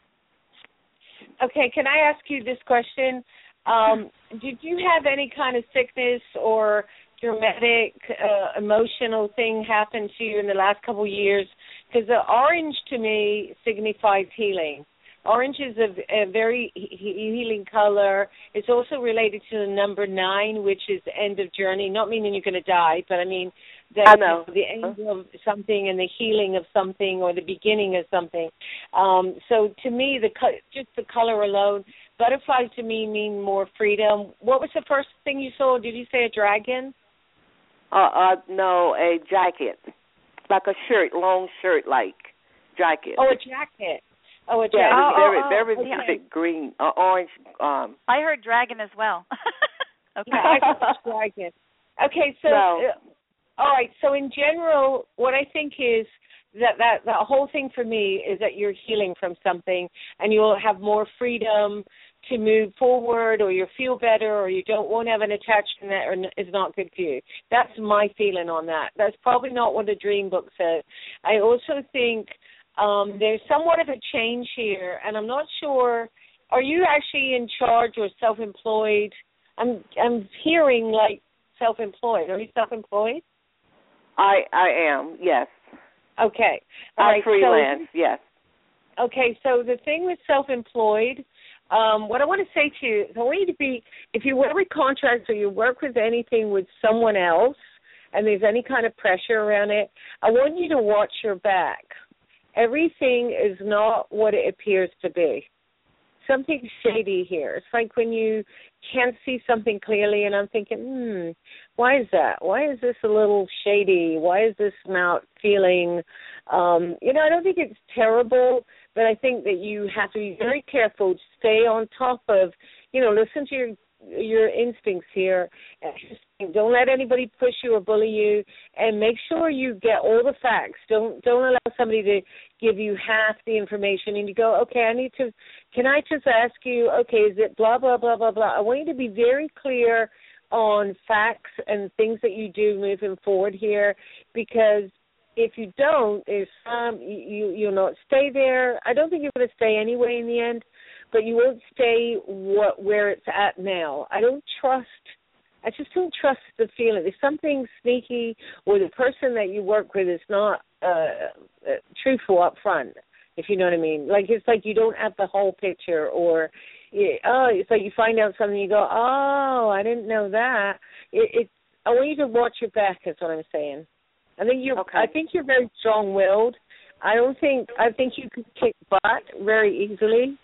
Okay, can I ask you this question? Um, did you have any kind of sickness or dramatic uh, emotional thing happen to you in the last couple of years? Because the orange to me signifies healing. Orange is a, a very he- healing color. It's also related to the number nine, which is the end of journey. Not meaning you're going to die, but I mean that I know. the end of something and the healing of something or the beginning of something. Um, so to me, the co- just the color alone, butterflies to me mean more freedom. What was the first thing you saw? Did you say a dragon? Uh, uh, no, a jacket, like a shirt, long shirt, like jacket. Oh, a jacket. Oh, a jacket. Yeah, Oh, very, oh, very, oh, very okay. big green, uh, orange. Um, I heard dragon as well. Okay. Yeah, I thought it was dragon. Okay, so No. uh, all right. So in general, what I think is that that the whole thing for me is that you're healing from something, and you'll have more freedom to move forward, or you feel better, or you don't want to have an attachment that or n- is not good for you. That's my feeling on that. That's probably not what the dream book says. I also think um, there's somewhat of a change here, and I'm not sure. Are you actually in charge or self-employed? I'm I'm hearing like self-employed. Are you self-employed? I I am, yes. Okay. All I right. freelance, So, yes. okay, so the thing with self-employed, um, what I want to say to you is I want you to be, if you work with contracts or you work with anything with someone else and there's any kind of pressure around it, I want you to watch your back. Everything is not what it appears to be. Something shady here. It's like when you can't see something clearly, and I'm thinking, hmm, why is that? Why is this a little shady? Why is this not feeling, um, you know, I don't think it's terrible, but I think that you have to be very careful to stay on top of, you know, listen to your your instincts here. Don't let anybody push you or bully you, and make sure you get all the facts. Don't don't allow somebody to give you half the information and you go, okay, I need to, can I just ask you, okay, is it blah, blah, blah, blah, blah. I want you to be very clear on facts and things that you do moving forward here, because if you don't, there's some, you, you'll not stay there. I don't think you're going to stay anyway in the end, but you won't stay what where it's at now. I don't trust, I just don't trust the feeling. There's something sneaky, or the person that you work with is not uh, uh, truthful up front, if you know what I mean. Like, it's like you don't have the whole picture, or, it, oh, it's like you find out something, you go, oh, I didn't know that. It, it, I want you to watch your back, is what I'm saying. I think you're, Okay. I think you're very strong-willed. I don't think, I think you could kick butt very easily.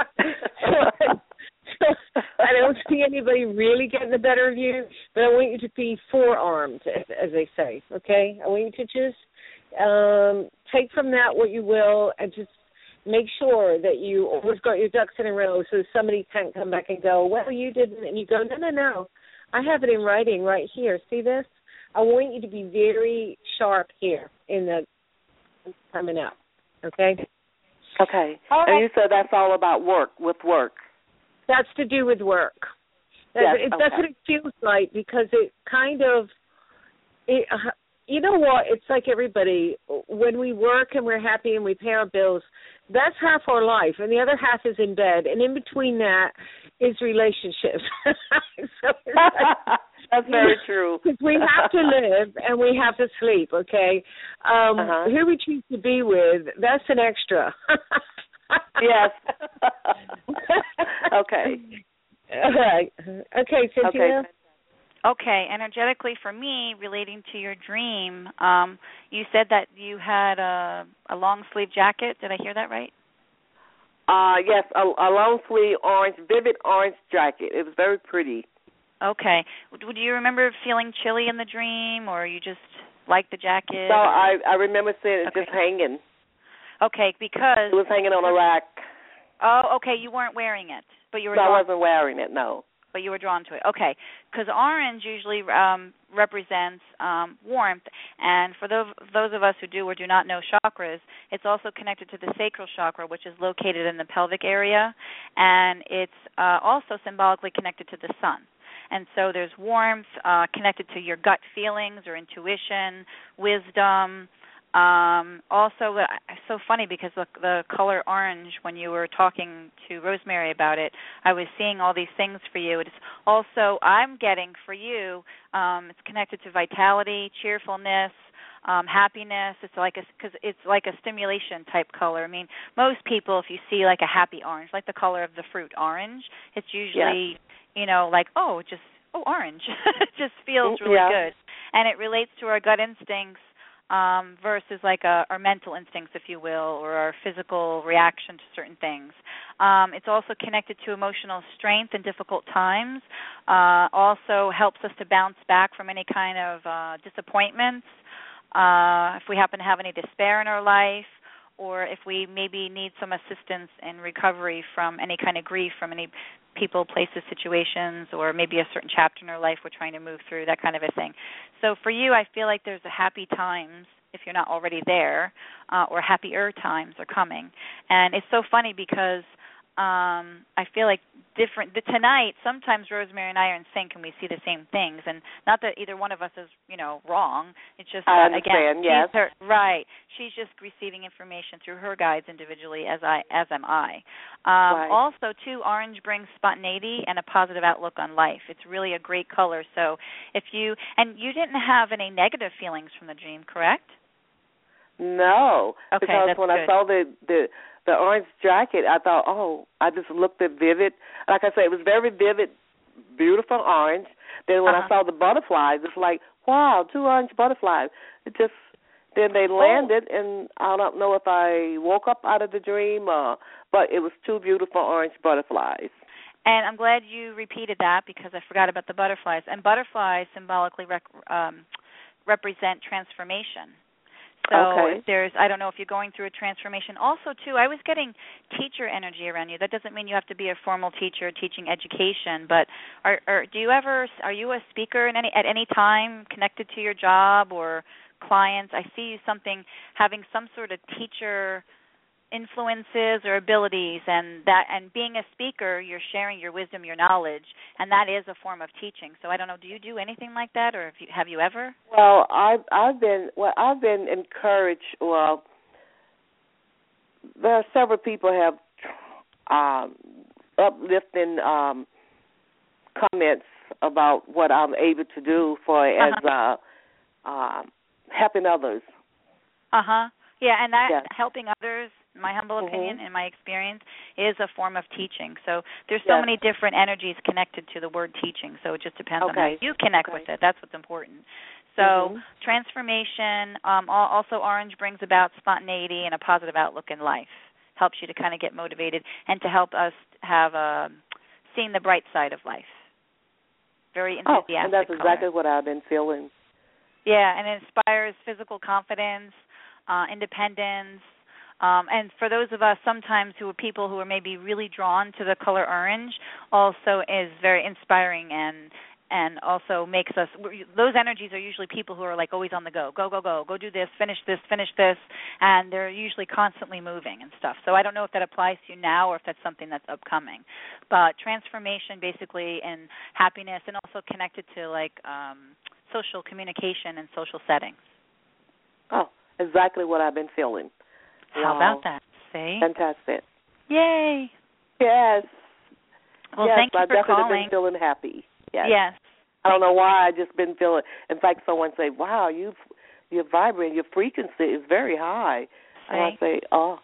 I don't see anybody really getting the better of you, but I want you to be forearmed, as, as they say, okay? I want you to just um, take from that what you will, and just make sure that you always got your ducks in a row so somebody can't come back and go, well, you didn't, and you go, no, no, no. I have it in writing right here. See this? I want you to be very sharp here in the coming up, okay? Okay. All right. And you said that's all about work, with work. That's to do with work. That's, Yes, it, okay. that's what it feels like, because it kind of, it, uh, you know what, it's like everybody, when we work and we're happy and we pay our bills, that's half our life, and the other half is in bed, and in between that is relationships. So it's like, that's very true. Because we have to live and we have to sleep, okay? Um, uh-huh. Who we choose to be with, that's an extra. Yes. Okay. All right. Okay, Cynthia. Okay. Okay, energetically for me, relating to your dream, um, you said that you had a, a long sleeve jacket. Did I hear that right? Uh, yes, a, a long sleeve orange, vivid orange jacket. It was very pretty. Okay. Would you remember feeling chilly in the dream, or you just liked the jacket? So or? I, I remember seeing it Okay. just hanging. Okay, because... It was hanging on a rack. Oh, okay, you weren't wearing it, but you were So I drawn, wasn't wearing it, no. but you were drawn to it. Okay, because orange usually um, represents um, warmth, and for those, those of us who do or do not know chakras, it's also connected to the sacral chakra, which is located in the pelvic area, and it's uh, also symbolically connected to the sun. And so there's warmth uh, connected to your gut feelings or intuition, wisdom, Um, also, uh, it's so funny because the, the color orange, when you were talking to Rosemary about it, I was seeing all these things for you. It's also, I'm getting for you, um, it's connected to vitality, cheerfulness, um, happiness. It's like a, because it's like a stimulation type color. I mean, most people, if you see like a happy orange, like the color of the fruit orange, it's usually, yes. you know, like, oh, just, oh, orange. It just feels really yeah. good. And it relates to our gut instincts, Um, versus like a, our mental instincts, if you will, or our physical reaction to certain things. Um, it's also connected to emotional strength in difficult times. Uh, also helps us to bounce back from any kind of uh, disappointments. Uh, if we happen to have any despair in our life, or if we maybe need some assistance in recovery from any kind of grief from any people, places, situations, or maybe a certain chapter in our life we're trying to move through, that kind of a thing. So for you, I feel like there's a happy times, if you're not already there, uh, or happier times are coming. And it's so funny because um, I feel like different, the, tonight, sometimes Rosemary and I are in sync and we see the same things. And not that either one of us is, you know, wrong. It's just, I uh, understand, again, yes. she's her, right. She's just receiving information through her guides individually, as I as am I. Um, right. Also, too, orange brings spontaneity and a positive outlook on life. It's really a great color. So if you, and you didn't have any negative feelings from the dream, correct? No, okay, because that's when good. I saw the, the the orange jacket, I thought, oh, I just looked at vivid. Like I said, it was very vivid, beautiful orange. Then when uh-huh. I saw the butterflies, it's like, wow, two orange butterflies. It just, then they landed, oh. and I don't know if I woke up out of the dream, uh, but it was two beautiful orange butterflies. And I'm glad you repeated that because I forgot about the butterflies. And butterflies symbolically rec- um, represent transformation. So okay. if there's, I don't know if you're going through a transformation. Also, too, I was getting teacher energy around you. That doesn't mean you have to be a formal teacher teaching education, but are, are do you ever, are you a speaker in any at any time connected to your job or clients? I see you something, having some sort of teacher influences or abilities, and that, and being a speaker, you're sharing your wisdom, your knowledge, and that is a form of teaching. So I don't know, do you do anything like that, or have you, have you ever? Well, I've I've been well, I've been encouraged. Well, there are several people have um, uplifting um, comments about what I'm able to do for as uh-huh. uh, uh, helping others. Uh huh. Yeah, and that yes. helping others, my humble mm-hmm. opinion and my experience, is a form of teaching. So there's yes. so many different energies connected to the word teaching, so it just depends okay. on how you connect okay. with it. That's what's important. So mm-hmm. transformation, um, also orange brings about spontaneity and a positive outlook in life. Helps you to kind of get motivated and to help us have a, seeing the bright side of life. Very enthusiastic. Oh, and that's color. exactly what I've been feeling. Yeah, and it inspires physical confidence, uh, independence, um, and for those of us sometimes who are people who are maybe really drawn to the color orange, also is very inspiring and and also makes us, those energies are usually people who are like always on the go, go, go, go, go do this, finish this, finish this, and they're usually constantly moving and stuff. So I don't know if that applies to you now or if that's something that's upcoming. But transformation basically in happiness and also connected to like um, social communication and social settings. Oh, exactly what I've been feeling. How wow. about that? See? Fantastic. Yay. Yes. Well, yes, thank you I've for definitely calling. been feeling happy. Yes. Yes. I don't know why. I just been feeling. In fact, someone say, "Wow, you, you're vibrating. Your frequency is very high." See? And I say, "Oh,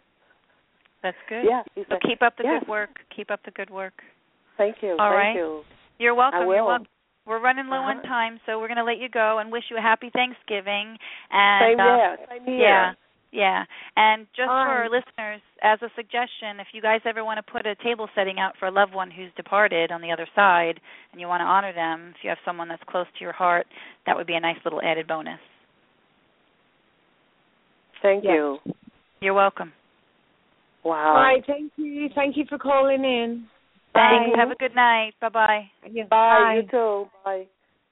that's good." Yeah. So Said, keep up the yes. good work. Keep up the good work. Thank you. All Thank right. you. You're welcome. I will. You're welcome. We're running low uh-huh. on time, so we're going to let you go and wish you a happy Thanksgiving. And Same uh, here. Same here. Yeah. Yeah, and just All for right. our listeners, as a suggestion, if you guys ever want to put a table setting out for a loved one who's departed on the other side and you want to honor them, if you have someone that's close to your heart, that would be a nice little added bonus. Thank yes. you. You're welcome. Wow. All right, thank you. Thank you for calling in. Thanks. Bye. Have a good night. Bye-bye. Yeah. Bye. Bye. You too. Bye.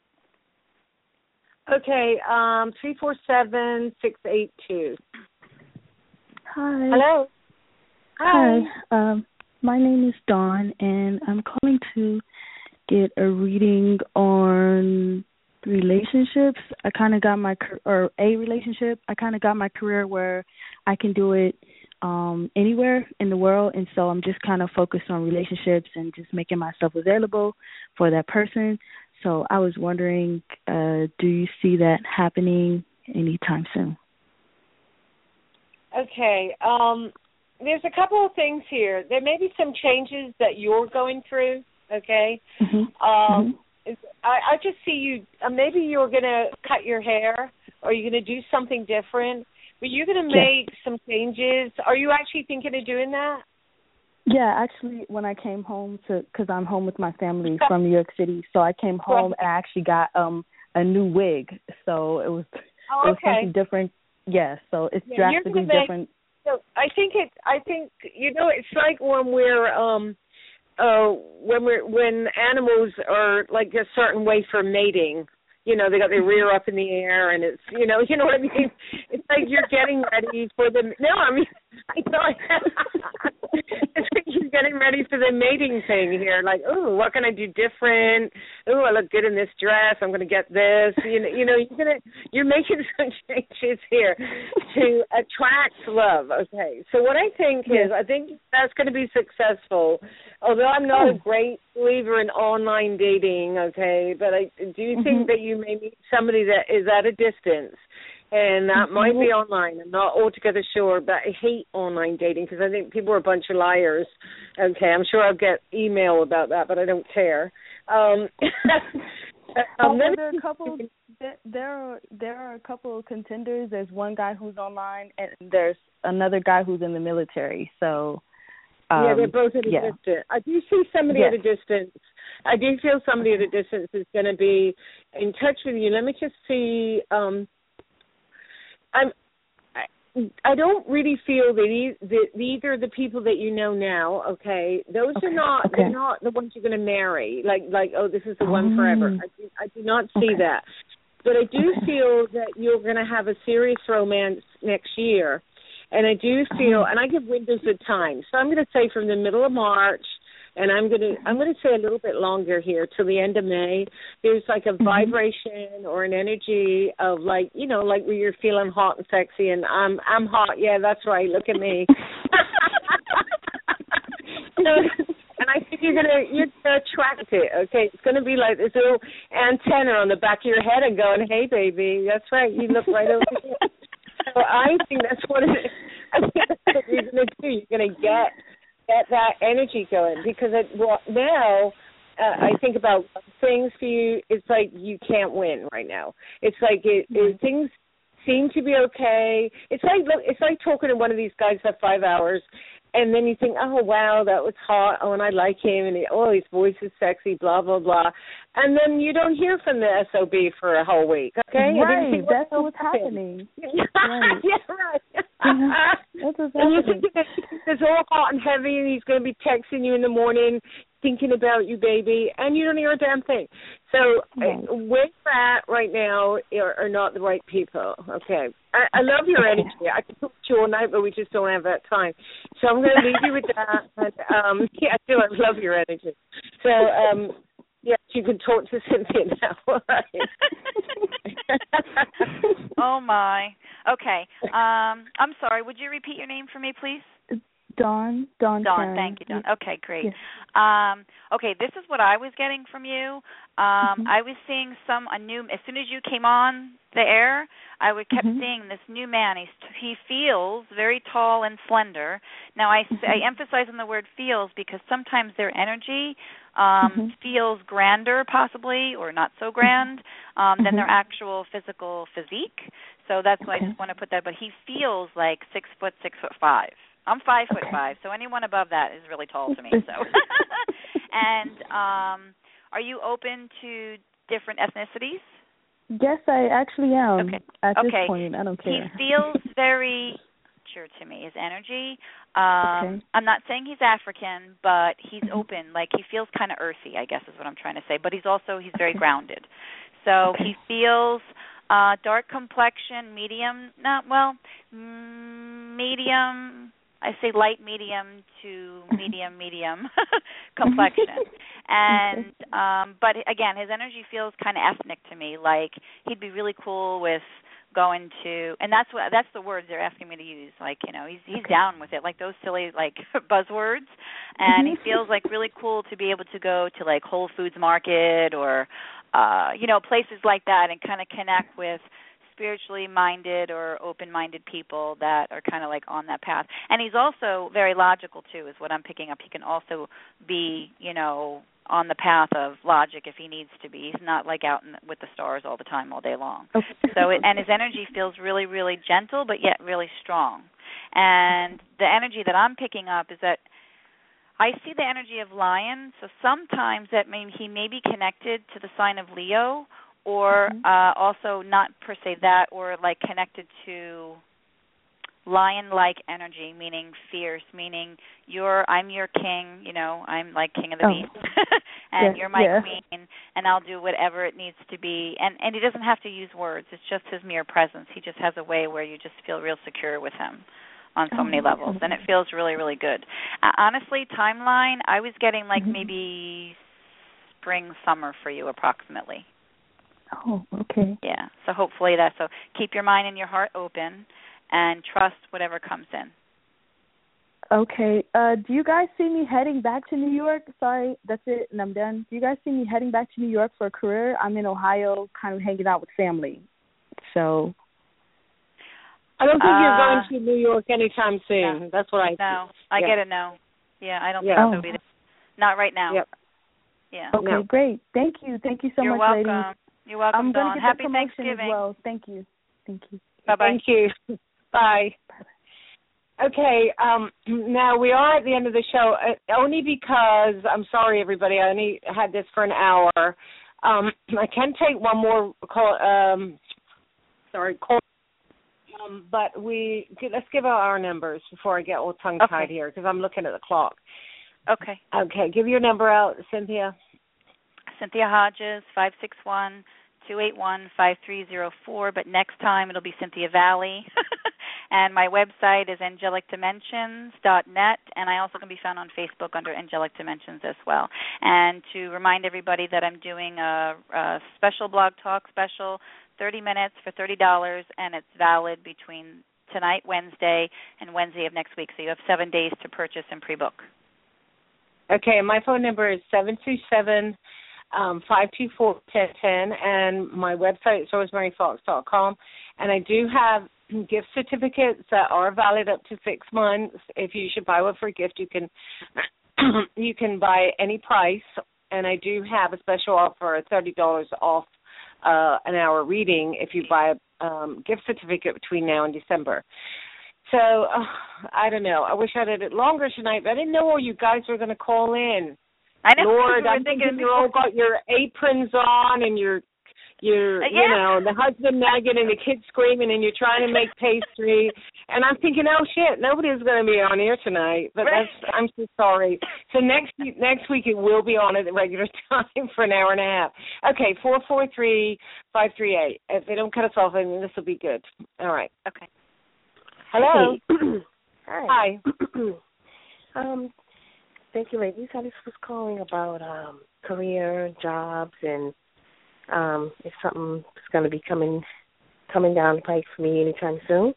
Okay, um, three four seven six eight two. Hi. Hello. Hi. Hi. Um, my name is Dawn, and I'm calling to get a reading on relationships, I kind of got my car- or a relationship. I kind of got my career where I can do it um, anywhere in the world, and so I'm just kind of focused on relationships and just making myself available for that person. So I was wondering, uh, do you see that happening anytime soon? Okay. Um, there's a couple of things here. There may be some changes that you're going through, okay? Mm-hmm. Um, mm-hmm. I, I just see you, uh, maybe you're going to cut your hair or you're going to do something different, but you're going to make yeah. some changes. Are you actually thinking of doing that? Yeah, actually, when I came home to, because I'm home with my family from New York City, so I came home and I actually got um a new wig. So it was, oh, it was okay. something different. Yeah, so it's yeah, drastically make, different. So I think it. I think you know it's like when we're um uh when we're when animals are like a certain way for mating. You know, they got their rear up in the air, and it's, you know, you know what I mean? It's like you're getting ready for the, no, I mean, I thought, it's like you're getting ready for the mating thing here. Like, oh, what can I do different? Oh, I look good in this dress. I'm going to get this. You know, you know, you're going to, you're making some changes here to attract love. Okay. So what I think is, I think that's going to be successful. Although I'm not oh. a great believer in online dating, okay, but I do mm-hmm. think that you may meet somebody that is at a distance, and that mm-hmm. might be online. I'm not altogether sure, but I hate online dating because I think people are a bunch of liars. Okay, I'm sure I'll get email about that, but I don't care. Um, um, there are a couple. There are there are a couple of contenders. There's one guy who's online, and there's another guy who's in the military. So. Um, yeah, they're both at a yeah. distance. I do see somebody yes. at a distance. I do feel somebody at a distance is going to be in touch with you. Let me just see. Um, I'm. I, I don't really feel that, e- that either of the people that you know now, okay, those okay. are not. Okay. They're not the ones you're going to marry. Like, like, oh, this is the one forever. I do, I do not see okay. that. But I do okay. feel that you're going to have a serious romance next year. And I do feel, and I give windows of time. So I'm going to say from the middle of March, and I'm going to I'm going to say a little bit longer here till the end of May. There's like a mm-hmm. vibration or an energy of like, you know, like where you're feeling hot and sexy, and I'm I'm hot. Yeah, that's right. Look at me. And I think you're gonna you're gonna attract it. Okay, it's gonna be like this little antenna on the back of your head and going, hey, baby, that's right. You look right over here. So I think that's what it is. I think that's what you're going to do. You're going to get get that energy going because it, well, now uh, I think about things for you. It's like you can't win right now. It's like it, it, things seem to be okay. It's like it's like talking to one of these guys for five hours. And then you think, oh, wow, that was hot. Oh, and I like him. And, he, oh, his voice is sexy, blah, blah, blah. And then you don't hear from the S O B for a whole week, okay? Right, think, that's what's happening. Right. Yeah, right. Mm-hmm. That's what's and you happening. think it's all hot and heavy, and he's going to be texting you in the morning, thinking about you, baby, and you don't hear a damn thing. So right. uh, where you're at right now are, are not the right people, okay? I, I love your okay. energy. I could talk to you all night, but we just don't have that time. So I'm going to leave you with that. And, um, yeah, I do. I love your energy. So, um, yes, you can talk to Cynthia now. Oh, my. Okay. Um, I'm sorry. Would you repeat your name for me, please? Dawn. Dawn. Dawn, Karen. thank you, Dawn. Okay, great. Yes. Um, okay, this is what I was getting from you. Um, mm-hmm. I was seeing some a new. As soon as you came on the air, I would kept mm-hmm. seeing this new man. He's, he feels very tall and slender. Now, I, mm-hmm. I emphasize on the word feels because sometimes their energy um, mm-hmm. feels grander, possibly, or not so grand um, mm-hmm. than their actual physical physique. So that's why okay. I just want to put that. But he feels like six foot, six foot five. I'm five foot okay. five, so anyone above that is really tall to me. So, and um, are you open to different ethnicities? Yes, I actually am. Okay. At okay. this point, I don't care. He feels very sure to me. His energy. Um, okay. I'm not saying he's African, but he's open. Like he feels kind of earthy, I guess is what I'm trying to say. But he's also he's very grounded. So okay. he feels. Uh, dark complexion, medium, not well, medium I say light medium to medium medium complexion. And um but again, his energy feels kind of ethnic to me, like he'd be really cool with going to, and that's what that's the words they're asking me to use, like, you know, he's he's okay. down with it, like those silly like buzzwords. And he feels like really cool to be able to go to like Whole Foods Market or uh you know, places like that and kind of connect with spiritually minded or open-minded people that are kind of like on that path. And he's also very logical too, is what I'm picking up. He can also be, you know, on the path of logic if he needs to be. He's not like out in, with the stars all the time, all day long. Okay. So, it, and his energy feels really, really gentle, but yet really strong. And the energy that I'm picking up is that I see the energy of lion. So sometimes that means he may be connected to the sign of Leo, or mm-hmm. uh, also not per se that, or like connected to lion-like energy, meaning fierce, meaning you're, I'm your king, you know, I'm like king of the oh. beast, and yeah, you're my yeah. queen, and I'll do whatever it needs to be. And, and he doesn't have to use words. It's just his mere presence. He just has a way where you just feel real secure with him on so oh, many levels, and it feels really, really good. Uh, honestly, timeline, I was getting like mm-hmm. maybe spring, summer for you approximately. Oh, okay. Yeah, so hopefully that, so keep your mind and your heart open and trust whatever comes in. Okay. Uh, do you guys see me heading back to New York? Sorry, that's it, and I'm done. Do you guys see me heading back to New York for a career? I'm in Ohio, kind of hanging out with family. So. I don't think uh, you're going to New York anytime soon. No. That's what I No, think. I yeah. get it, no. Yeah, I don't yeah. think so either. Not right now. Yep. Yeah. Okay, no. great. Thank you. Thank you so you're much, welcome. ladies. You're welcome, I'm Dawn. going to get Happy the promotion Thanksgiving. as well. Thank you. Thank you. Bye-bye. Thank you. Bye. Okay, um, now we are at the end of the show, uh, only because, I'm sorry, everybody, I only had this for an hour. Um, I can take one more call, um, sorry, call, um, but we, let's give out our numbers before I get all tongue-tied okay. here, because I'm looking at the clock. Okay. Okay, give your number out, Cynthia. Cynthia Hodges, five six one, two eight one, five three zero four, but next time it'll be Cynthia Valley. And my website is angelic dimensions dot net, and I also can be found on Facebook under Angelic Dimensions as well. And to remind everybody that I'm doing a, a special blog talk special, thirty minutes for thirty dollars, and it's valid between tonight, Wednesday, and Wednesday of next week. So you have seven days to purchase and pre-book. Okay, my phone number is seven two seven, five two four, one zero one zero, and my website is rosemary fox dot com. And I do have gift certificates that are valid up to six months. If you should buy one for a gift, you can you can buy any price. And I do have a special offer of thirty dollars off uh, an hour reading if you buy a um, gift certificate between now and December. So, uh, I don't know. I wish I did it longer tonight, but I didn't know all you guys were going to call in. I know. Lord, I'm thinking, thinking you all got your aprons on and your You're, uh, yeah. you know, the husband nagging and the kids screaming and you're trying to make pastry. And I'm thinking, oh, shit, nobody's going to be on here tonight. But right. that's, I'm so sorry. So next week, next week it will be on at the regular time for an hour and a half. Okay, four four three, five three eight. If they don't cut us off, then this will be good. All right. Okay. Hello. Hi. Hi. um, thank you, ladies. I just was calling about um, career, jobs, and Um, if something is going to be coming coming down the pike for me anytime soon.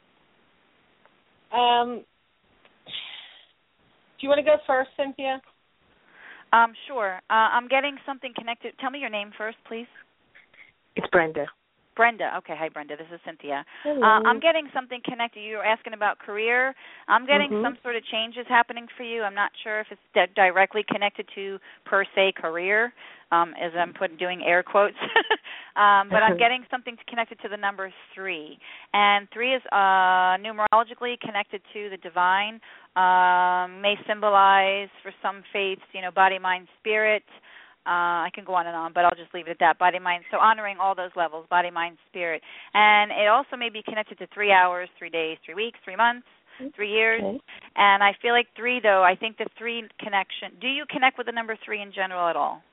Um, do you want to go first, Cynthia? Um, sure. Uh, I'm getting something connected. Tell me your name first, please. It's Brenda. Brenda. Okay. Hi, Brenda. This is Cynthia. Hello. Uh, I'm getting something connected. You were asking about career. I'm getting mm-hmm. some sort of changes happening for you. I'm not sure if it's di- directly connected to, per se, career, um, as I'm putting doing air quotes. um, but I'm getting something connected to the number three. And three is uh, numerologically connected to the divine, um, may symbolize, for some faiths, you know, body, mind, spirit. Uh, I can go on and on, but I'll just leave it at that. Body, mind, so honoring all those levels, body, mind, spirit. And it also may be connected to three hours, three days, three weeks, three months, three years. Okay. And I feel like three, though, I think the three connection. Do you connect with the number three in general at all?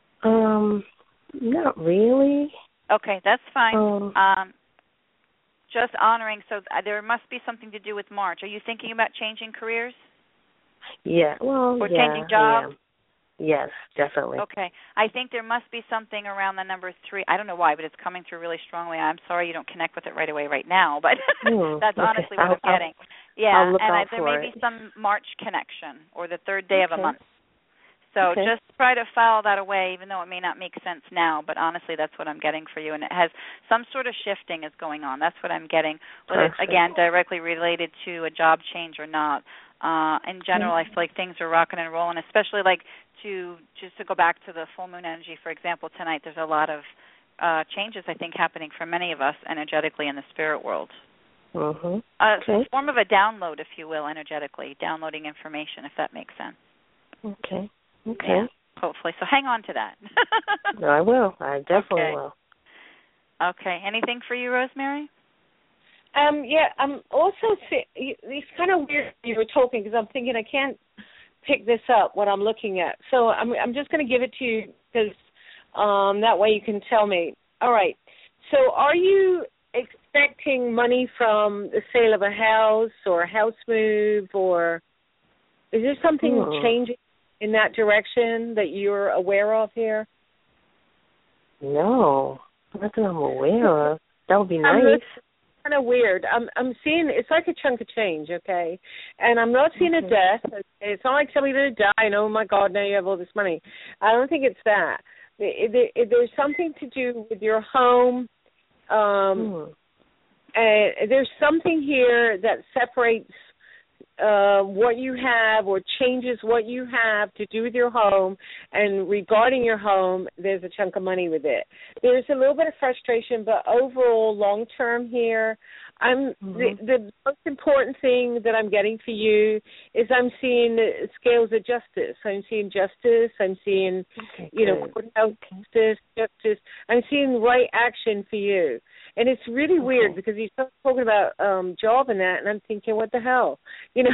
Um, not really. Okay, that's fine. Um, um, just honoring. So there must be something to do with March. Are you thinking about changing careers? Yeah. Well, or yeah, changing jobs? Yes, definitely. Okay. I think there must be something around the number three. I don't know why, but it's coming through really strongly. I'm sorry you don't connect with it right away right now, but mm, that's okay. honestly what I'll, I'm getting. I'll, yeah, I'll look and out I, there for may it. be some March connection or the third day okay. of a month. So okay. just try to file that away, even though it may not make sense now. But honestly, that's what I'm getting for you. And it has some sort of shifting is going on. That's what I'm getting, whether it's, again, directly related to a job change or not. Uh, in general, mm-hmm. I feel like things are rocking and rolling, especially like to just to go back to the full moon energy, for example, tonight there's a lot of uh, changes, I think, happening for many of us energetically in the spirit world. Mm-hmm. Uh, okay. It's a form of a download, if you will, energetically, downloading information, if that makes sense. Okay. Okay. Yeah, hopefully. So hang on to that. No, I will. I definitely okay. will. Okay. Anything for you, Rosemary? Um, yeah, I'm also, it's kind of weird you were talking because I'm thinking I can't pick this up, what I'm looking at. So I'm I'm just going to give it to you because um, that way you can tell me. All right. So are you expecting money from the sale of a house or a house move, or is there something hmm. changing in that direction that you're aware of here? No, nothing I'm aware of. That would be nice. Kind of weird. I'm I'm seeing it's like a chunk of change, okay, and I'm not seeing okay. a death. It's not like somebody's going to die and oh my God, now you have all this money. I don't think it's that. It, it, it, there's something to do with your home. Um, hmm. and there's something here that separates uh, what you have or changes what you have to do with your home, and regarding your home, there's a chunk of money with it. There's a little bit of frustration, but overall, long term here, I'm mm-hmm. the, the most important thing that I'm getting for you is I'm seeing scales of justice. I'm seeing justice. I'm seeing, okay, you know, courthouse justice, justice. I'm seeing right action for you. And it's really okay. weird because you start talking about um, job and that, and I'm thinking, what the hell? You know,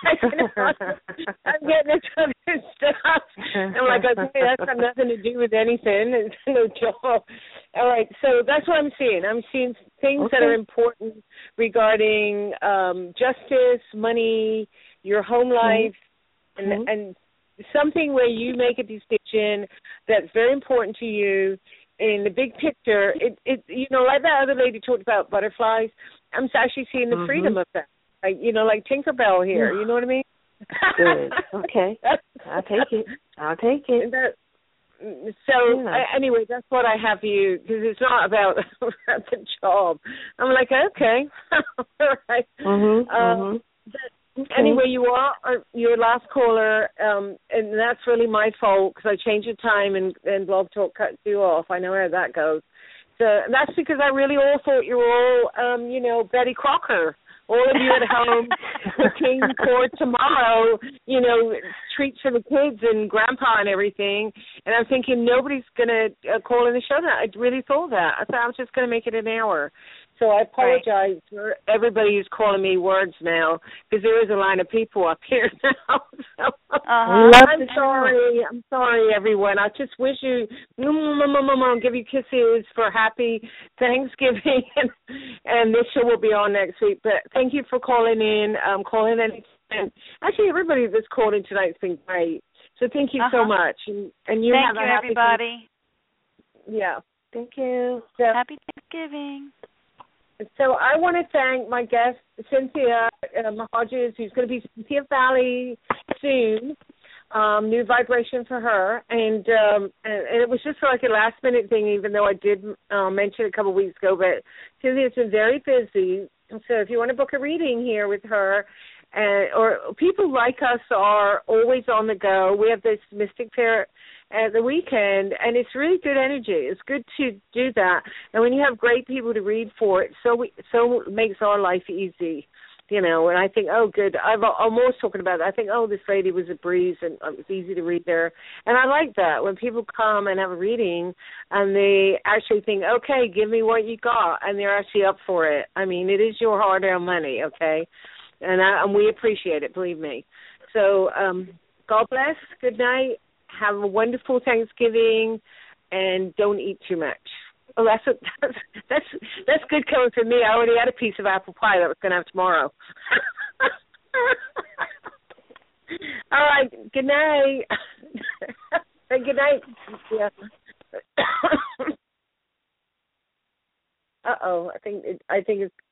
I'm getting this other stuff. I'm like, okay, that's got nothing to do with anything. It's no job. All right, so that's what I'm seeing. I'm seeing things okay. that are important regarding um, justice, money, your home life, mm-hmm. and, and something where you make a decision that's very important to you. In the big picture, it, it you know, like that other lady talked about butterflies, I'm actually seeing the mm-hmm. freedom of that. Like, you know, like Tinkerbell here, you know what I mean? Good. Okay. I'll take it. I'll take it. That, so, yeah. I, anyway, that's what I have for you, because it's not about the job. I'm like, okay. All right. Mm-hmm, um, mm-hmm. But anyway, you are your last caller, um, and that's really my fault because I changed the time and, and Blog Talk cut you off. I know how that goes. So that's because I really all thought you were all, um, you know, Betty Crocker. All of you at home cooking for tomorrow, you know, treats for the kids and grandpa and everything. And I'm thinking nobody's going to uh, call in the show now. I really thought that. I thought I was just going to make it an hour. So I apologize right. for everybody who's calling me words now, because there is a line of people up here now. So uh-huh. I'm sorry. I'm sorry, everyone. I just wish you, give you kisses for happy Thanksgiving, and, and this show will be on next week. But thank you for calling in. Um, calling in. And actually, everybody that's called in tonight has been great. So thank you uh-huh. so much. And, and you thank have you, a happy everybody. Day. Yeah. Thank you. So, happy Thanksgiving. So I want to thank my guest, Cynthia um, Hodges, who's going to be Cynthia Valley soon. Um, new vibration for her. And, um, and, and it was just like a last-minute thing, even though I did uh, mention it a couple of weeks ago. But Cynthia's been very busy. And so if you want to book a reading here with her, uh, or people like us are always on the go. We have this Mystic Fair at the weekend, and it's really good energy. It's good to do that. And when you have great people to read for it, so we, so makes our life easy, you know. And I think, oh, good. I've, I'm always talking about it. I think, oh, this lady was a breeze, and it was easy to read there. And I like that, when people come and have a reading, and they actually think, okay, give me what you got, and they're actually up for it. I mean, it is your hard-earned money, okay? And, I, and we appreciate it, believe me. So um, God bless. Good night. Have a wonderful Thanksgiving, and don't eat too much. Oh, that's, a, that's that's that's good coming from me. I already had a piece of apple pie that I was going to have tomorrow. All right. Good night. Good night. Yeah. Uh oh. I think it, I think it's